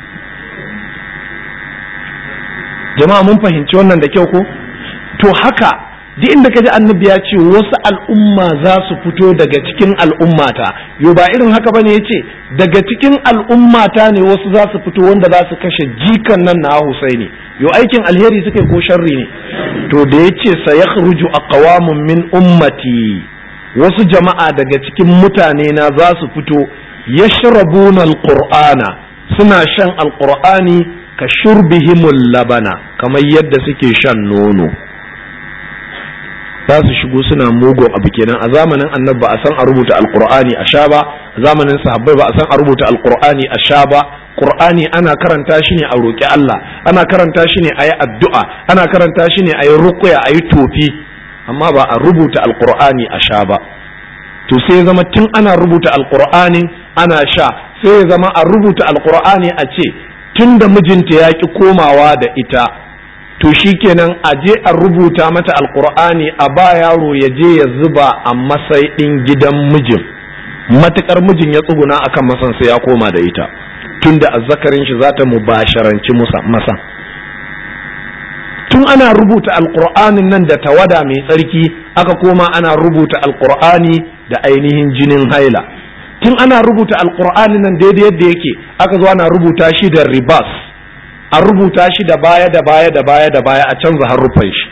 Jama'a mun fahimci wannan da kyau ko? To haka duk inda kaji annabi ya ce wasu al'umma za su fito daga cikin al'ummata, yo ba irin haka bane yace daga cikin al'ummata ne wasu za su fito wanda za su kashe jikan nan na Husaini. Yo aikin alheri suka ko sharri ne? To da yace sayakhruju aqwamun min ummati, wasu jama'a daga cikin mutane na za su fito yashrabuna alqur'ana, suna shan alqur'ani ka shurbihimul labana, kamar yadda suke shan nono. Za su shigo suna mugun abu kenan. A zamanin annabi ba a san a rubuta alqur'ani a sha ba, a zamanin sahabbai ba a san a rubuta alqur'ani a sha ba. Qur'ani ana karanta shi ne a roƙi Allah, ana karanta shi ne a yi addu'a, ana karanta shi ne a yi ruqya, a yi tofi, amma ba a rubuta alqur'ani a sha ba. To sai ya zama tun ana rubuta alqur'ani ana sha, sai ya zama a rubuta alqur'ani a ce tun da mijinta ya ki komawa da ita, to shikenan a je a rubuta mata alqur'ani a ba yaro ya je ya zuba a masai din gidan mijin, matukar mijin ya tsuguna akan masan sai ya koma da ita, tunda azzakarin shi zata mubasharanci masan. Tun ana rubuta alqur'anin nan da tawada mai tsarki, aka koma ana rubuta alqur'ani da ainihin jinin haila. Tun ana rubuta alqur'anin nan daidai yadda yake, aka zo ana rubuta shi da ribas, a rubuta shi da baya a canza harufan shi.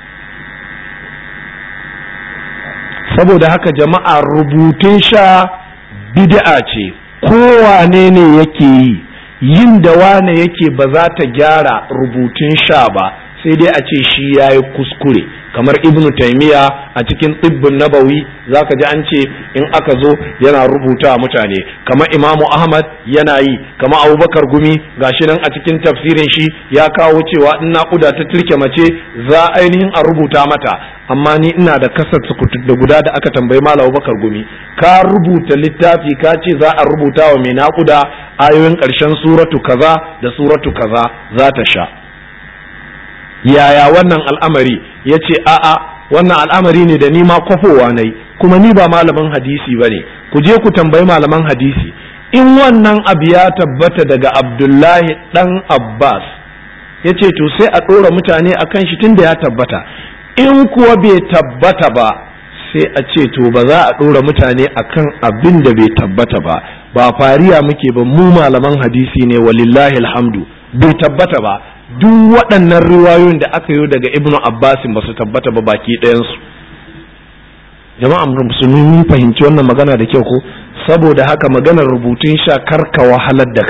Saboda haka jama'a, rubutun sha bid'a ce, kowane ne yake yi, yin da wane yake ba za ta gyara rubutun sha ba, sai dai a ce shi ya yi kuskure. Kamar Ibn Taymiya a cikin Tibbun Nabawi zaka ji an ce in aka zo yana rubuta mutane, kamar Imamu Ahmad yana yi, kamar Abubakar Gumi gashi nan a cikin tafsirin shi ya kawo cewa in naƙuda ta turke mace za ainihin a rubuta mata. Amma ni ina da kasar da guda da aka tambayi Malam Abubakar Gumi, ka rubuta littafi ka ce za a rubuta wa mai naƙuda ayoyin ƙarshen suratu kaza da suratu kaza za ta sha. Yaya wannan al'amari? Ya ce a'a, wannan al'amari ne da ni ma kwafowa na yi, kuma ni ba malamin hadisi ba ne, ku je ku tambayi malaman hadisi. In wannan abu ya tabbata daga Abdullahi ɗan Abbas, ya ce to sai a ɗora mutane a kan shi tun da ya tabbata. In kuwa bai tabbata ba, sai a ce to ba za a ɗora mutane a kan abin da bai tabbata ba. Ba fariya muke ba, mu malaman hadisi ne, walillahi alhamdu, bai tabbata ba. Duk waɗannan riwayoyin da aka yi daga Ibnu Abbasin ba su tabbata ba baki ɗayansu. Jama'a musulmi mun fahimci wannan magana da kyau ko? Saboda haka maganar rubutun sha karka wahalar da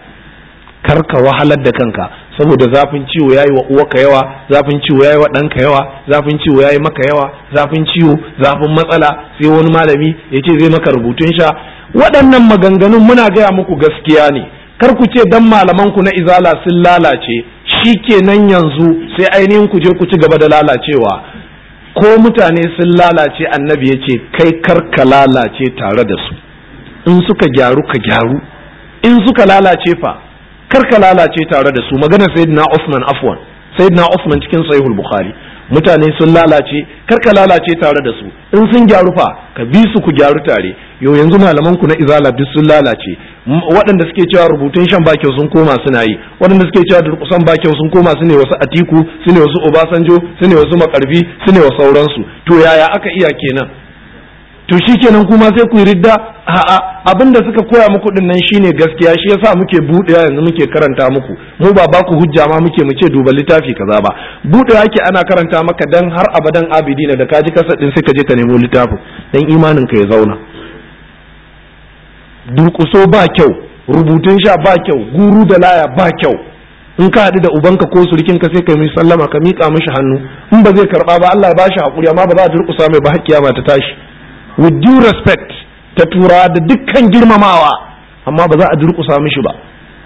kanka, saboda zafin ciwo yayi wa uwarka yawa, zafin ciwo yayi wa ɗanka yawa, zafin ciwo yayi maka yawa, zafin ciwo, zafin matsala, sai wani malami ya ce zai maka rubutun sha. Waɗannan maganganun muna gaya muku gaskiya ne, kar ku ce dan malaman ku na izala sun lalace shikenan yanzu sai ainihin ku je ku ci gaba da lalacewa. Ko mutane sun lalace, annabi ya ce kai kar ka lalace tare da su. In suka gyaru ka gyaru, in suka lalace fa kar ka lalace tare da su. Maganar sayyidina Usman cikin sahihul Bukhari, mutane sun lalace kar ka lalace tare da su, in sun gyaru fa ka bi su ku gyaru tare. Yanzu malaman ku na izala duk sun lalace, waɗanda suke cewa rubutun shan bakyau sun koma suna yi, waɗanda suke cewa durƙusan bakyau sun koma su ne wasu Atiku, su ne wasu Obasanjo, su ne wasu Makarfi, su ne wasu sauransu. To yaya aka iya kenan? To shikenan kuma sai ku yi ridda? A'a, abinda suka koya muku din nan shine gaskiya, shi yasa muke buɗewa yanzu muke karanta muku. Mu ba ku hujja ma muke mu ce duba littafi kaza ba, buɗewa yake ana karanta maka dan har abadan abidina, da kaji kasa din sai ka je ka nemo littafin dan imanin ka ya zauna. Durƙuso ba kyau, rubutun sha ba kyau, guru da laya ba kyau. In ka haɗu da ubanka ko surukin ka sai ka yi sallama, ka miƙa mishi hannu, in ba zai karɓa ba Allah ya bashi haƙuri, amma ba za a durƙusa mai ba, hakkiya ma ta tashi. With due respect ta tura da dukkan girmamawa, amma ba za a durƙusa mishi ba.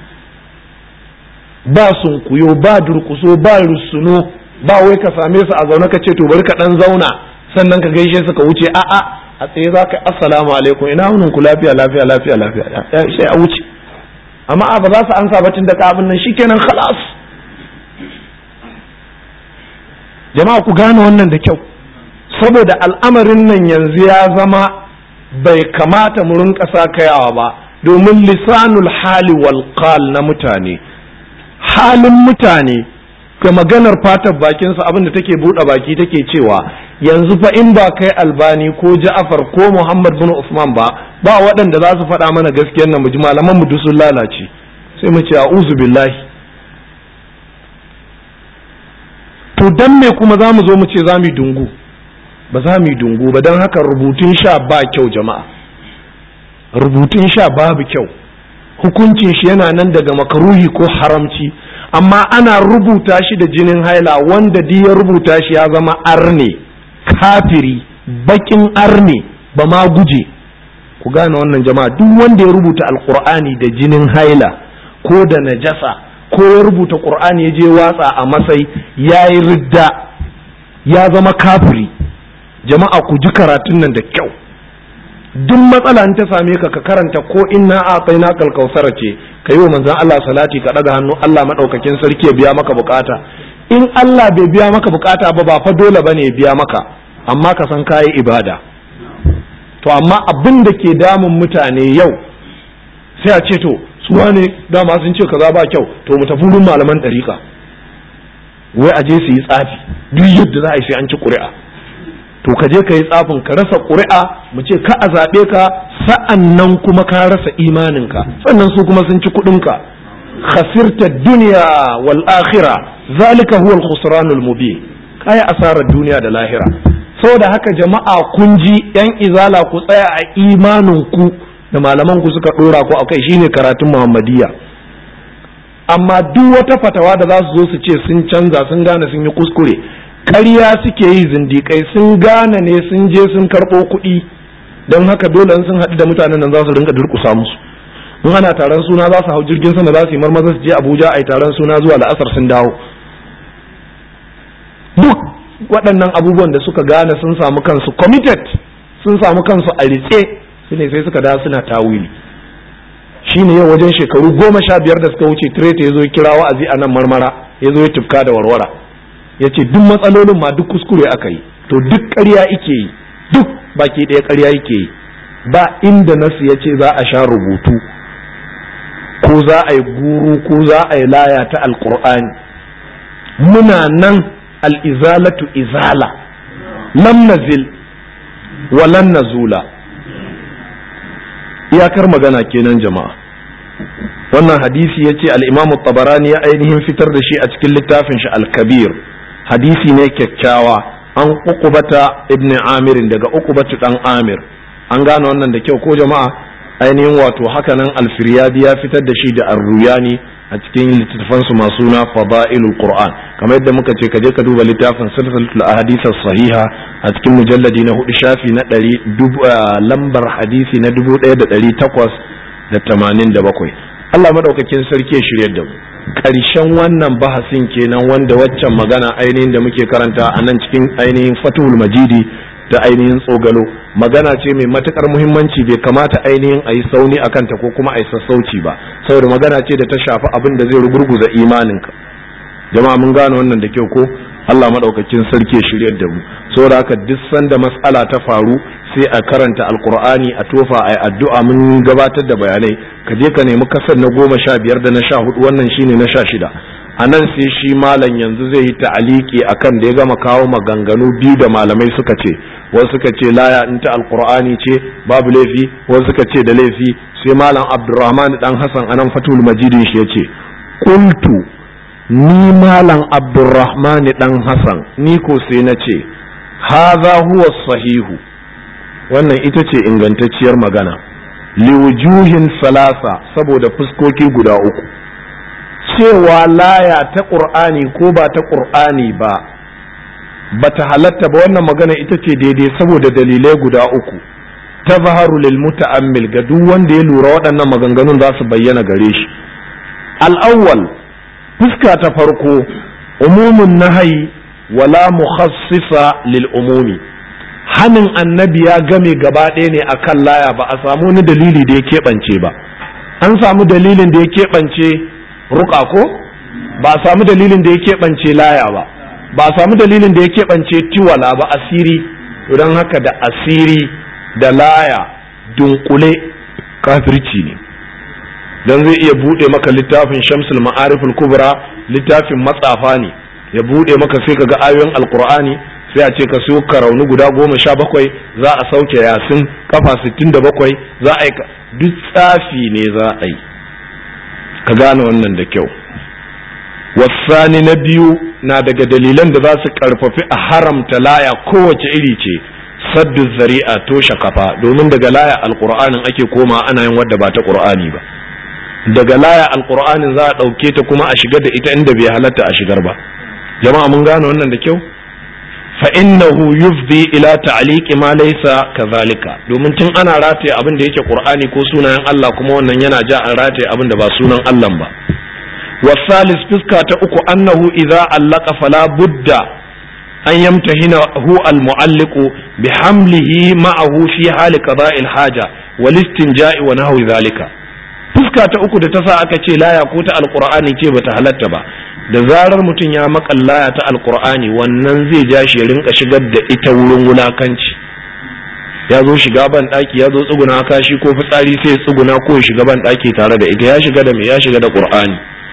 Ba sunkuyo, ba durƙuso, ba rusuno, ba wai ka same su a zaune ka ce to bari ka ɗan zauna sannan ka gaishe su ka wuce. A'a, a tsaye za ka assalamu alaikum, ina wunin ku, lafiya sai a wuce. Amma ba za su ansa ba tun da ka abin nan shikenan khalas. Jama'a ku gane wannan da kyau, saboda al'amarin nan yanzu ya zama bai kamata mu rinka kayawa ba, domin lisanul hali wal qal na mutane, halin mutane ga maganar fatar bakinsa abin da take buɗe baki take cewa yanzu fa in ba kai Albani ko Ja'far ko Muhammad bin Usman ba waɗanda za su faɗa mana gaskiyar nan mu ji, malaman mu duk sun lalace. Sai mu ce a'udhu billahi. To dan me kuma za mu zo mu ce za mu yi dungu? Ba za mu yi dungu ba. Don haka rubutun sha ba kyau jama'a, rubutun sha babu kyau, hukuncin shi yana nan daga makaruhi ko haramci, amma ana rubuta shi da jinin haila, wanda di ya rubuta shi ya zama arne, kafiri, bakin arne, ba ma guje. Ku gane wannan jama'a, duk wanda ya rubuta alqur'ani da jinin haila ko da najasa, ko ya rubuta qur'ani ya je watsa a masai, yayi ridda, ya zama kafiri. Jama'a ku ji karatun nan da kyau. Duk matsala in ta same ka ka karanta ko inna a'tayna kal kausara ce, ka yi wa manzon Allah salati, ka daga hannu, Allah madaukakin sarki ya biya maka bukata. In Allah bai biya maka bukata ba fa dole bane ya biya maka, amma ka san kayi ibada. To amma abin da ke damun mutane yau sai a ce to su wane dama sun ce kaza ba kyau, to mu tafi wurin malaman dariƙa, wai a je su yi tsafi, duk yadda za a yi sai an ci ƙuri'a. To ka je ka yi tsafin, ka rasa ƙuri'a, mu ce ka a zaɓe ka, sa'an nan kuma ka rasa imaninka, sannan su kuma sun ci kuɗinka. Khasirta duniya wal akhira, zalika huwa al-khusranul mubin. Kai asarar duniya da lahira. Saboda haka jama'a kun ji, yan izala ku tsaya a imanin ku da malaman ku suka dora ku akai, shine karatun Muhammadiyya. Amma duk wata fatawa da za su zo su ce sun canza, sun gane sun yi kuskure, ƙarya suke yi, zindiƙai sun gane ne, sun je sun karɓo kuɗi, don haka dole sun haɗu da mutanen nan za su rinka durƙusa musu. In ana taron suna za su hau jirgin sama, za su yi marmaza su je Abuja a yi taron suna, zuwa la'asar sun dawo. Duk waɗannan abubuwan da suka gane sun samu kansu committed, sun samu kansu a ritse, su ne sai suka dawo suna tawili. Shi ne yau wajen shekaru 15 da suka wuce Tireta ya zo ya kira wa'azi a nan Marmara, ya zo ya tufka da warwara, ya ce duk matsalolin ma duk kuskure aka yi. To duk ƙarya ike yi, duk baki ɗaya ƙarya yake yi. Ba inda nasu ya ce za a sha rubutu ko za a yi guru ko za a yi laya ta alƙur'ani. Muna nan al'izalatu izala, lam nazil wa lan nazula. Iyakar magana kenan jama'a. Wannan hadisi ya ce al'imamu Tabarani ya ainihin fitar da shi a cikin littafin shi al-Kabir. Hadisi ne kyakkyawa, an Uqbata ibn Amirin, daga Uqbatu dan Amir. An gane wannan da kyau ko jama'a? Ainihin wato hakanan al-Firyadi ya fitar da shi da Ar-Ruyani a cikin littattafan su masu na Fadailul Qur'an. Kamar yadda muka ce ka je ka duba littafin Silsilatul Ahadith as-Sahiha a cikin mujalladi na 4 shafi na 100 lambar hadisi na 1887. Allah madaukakin sarki ya shiryar da mu. Ƙarshen wannan bahasin kenan, wanda waccan magana ainihin da muke karanta a nan cikin ainihin Fathul Majidi da ainihin tsogalo, magana ce mai matukar muhimmanci, bai kamata ainihin a yi sauni a kanta ko kuma a yi sassauci ba, saboda magana ce da ta shafi abin da zai rugurguza imaninka. Jama'a mun gane wannan da kyau ko? Allah madaukakin sarki ya shiryar da mu. Saboda haka duk sanda mas'ala ta faru sai a karanta alqur'ani, a tofa, a yi addu'a. Mun gabatar da bayanai, ka je ka nemi kasar na 15 da na 14, wannan shine na 16. a nan sai shi malam yanzu zai yi ta'aliki akan da ya gama kawo maganganu biyu da malamai suka ce, wasu suka ce laya in ta alqur'ani ce babu laifi, wasu suka ce da laifi. Sai malam Abdurrahman dan Hassan anan Fatul Majidin shi yace, qultu ni malam Abdurrahman dan Hassan ni ko sai na ce hadha huwa sahihu, wannan ita ce ingantacciyar magana, liwujuhin salasa, saboda fuskoki guda uku. Cewa laya ta ƙur'ani ko ba ta ƙur'ani ba bata halatta ba, wannan magana ita ce daidai saboda dalilai guda uku. Tazharu lil muta'ammil, ga duk wanda ya lura waɗannan maganganun za su bayyana gare shi. Al-awwal, fuska ta farko, umumun nahyi wala mukhassisa lil umumi, hanin annabi ya game gaba ɗaya ne akan laya, ba a samu wani dalili da ya keɓance ba. An samu dalilin da ya keɓance ruka ko ba a samu dalilin da ya keɓance laya ba, ba a samu dalilin da ya keɓance tiwala ba, asiri. Don haka da asiri da laya dunkule kafirci ne. Don zai iya buɗe maka littafin Shamsul Ma'ariful Kubra, littafin matsafa ne, ya buɗe maka sai ka ga ayoyin Alƙur'ani, sai a ce ka siyo karaunu guda 17, za a sauke Yasin kafa 67, za a yi duk tsafi ne za a yi. Ka gane wannan da kyau. Wasani na biyu na daga dalilan da za su karfafi a haramta laya kowace iri ce, saddu zari'a, toshe kafa, domin daga laya alqur'anin ake koma ana yin wadda ba ta qur'ani ba. Daga laya alqur'anin za a ɗauke ta kuma a shigar da ita inda bai halatta a shigar ba. Jama'a mun gane wannan da kyau. Fa innahu yufdi ila ta'liqi ma laysa kadhalika, domin tun ana rataye abin da yake qur'ani ko sunayen Allah, kuma wannan yana ja an rataye abin da ba sunan Allah ba. Wasalis, fuska ta uku, annahu idza allaka fala budda an yamtahinahu almu'alliqu bihamlihi ma'ahu fi hali qada'il haja wal istinja'i wa nahwi dhalika. Fuska ta uku da ta sa aka ce laya ko ta alqur'ani ce bata halatta ba, da zarar mutum ya makallaya ta alkur'ani, wannan zai ja shi ya rinka shigar da ita wurin wulakanci. Ya zo shiga ban daki, ya zo tsuguna kashi ko fitsari, sai ya tsuguna ko ya shiga ban daki tare da ita, ya shiga da me? Ya shiga da qur'ani.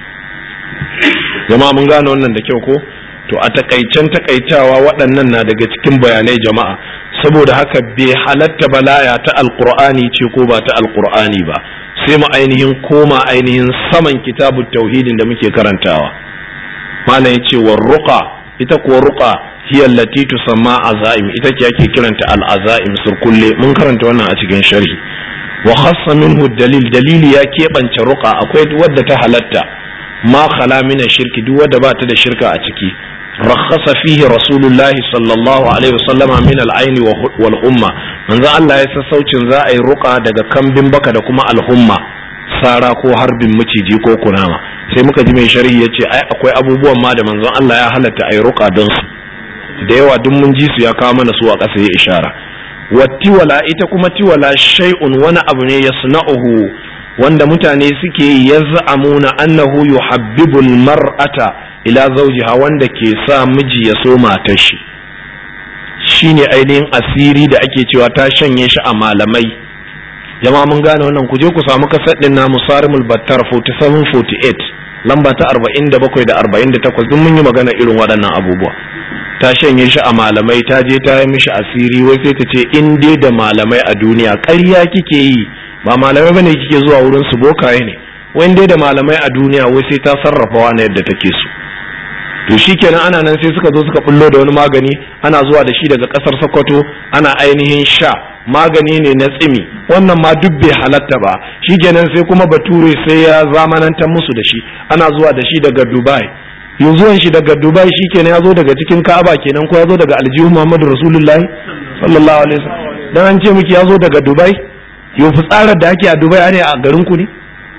Jama'a mun gane wannan da kyau ko? To a takaicen takaitawa waɗannan na daga cikin bayanai jama'a, saboda haka bai halatta balaya ta alkur'ani ce ko ba ta alkur'ani ba, sai mu ainihin koma ainihin saman kitabut tauhidin da muke karantawa. Malam ya ce wa ruqa, ita kuwa ruqa hiya allati tusamma azaim, ita ce ake kiranta al-azaim, surkulle. Mun karanta wannan a cikin sharhi. Wa khassa minhu dalili ya keɓance ruqa, akwai wadda ta halatta ma khala min shirki, duk wadda ba ta da shirka a ciki. rakhasa fihi rasulullahi sallallahu alaihi wasallama min al-aini wal umma, manzo Allah ya sassaucin za a yi ruqa daga kambin baka da kuma al-humma, sara ko harbin maciji ko kunama. Sai muka ji mai sharhi yace ai akwai abubuwan ma da manzon Allah ya halatta ai ruqa don su, da yawa duk mun ji su, ya kawo mana su a ƙasa ya ishara. Wattiwala, ita kuma tiwala shay'un, wani abu ne yasna'uhu, wanda mutane suke yaz'amuna annahu yuhabbibul mar'ata ila zawjiha, wanda ke sa miji ya so matar shi. Shine ainihin asiri da ake cewa ta shanye shi a malamai. Jama'a mun gane wannan, ku je ku samu kasar din na Musarimul Battar 47-48, lamba ta 47 da 48, duk mun yi magana irin waɗannan abubuwa. Ta shanye shi a malamai, ta je ta yi mishi asiri, wai sai ta ce in dai da malamai a duniya. ƙarya kike yi, ba malamai bane kike zuwa wurin su, bokaye ne. Wai dai da malamai a duniya, wai sai ta sarrafa wani yadda take so. To shikenan ana nan sai suka zo suka bullo da wani magani, ana zuwa da shi daga kasar Sokoto, ana ainihin sha, magani ne na tsimi, wannan ma duk bai halatta ba. Shikenan sai kuma bature sai ya zamanantar musu da shi, ana zuwa da shi daga Dubai. Yanzuwan shi daga Dubai shikenan ya zo daga cikin Ka'aba kenan, ko ya zo daga aljihu Muhammadu Rasulullahi sallallahu alaihi wasallam. Dan an ce miki ya zo daga Dubai, yau fitsarar da ake a Dubai ne a garin ku ne?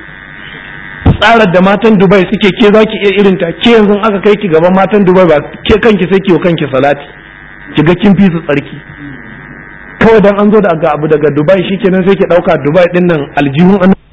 Tsarar da matan Dubai suke, ke za ki iya irin ta? Ke yanzu aka kai ki gaban matan Dubai, ba ke kanki sai ki kanki salati, ki ga kin fi su tsarki. kawai dan an zo da abu daga Dubai shikenan sai ke dauka Dubai din nan aljihun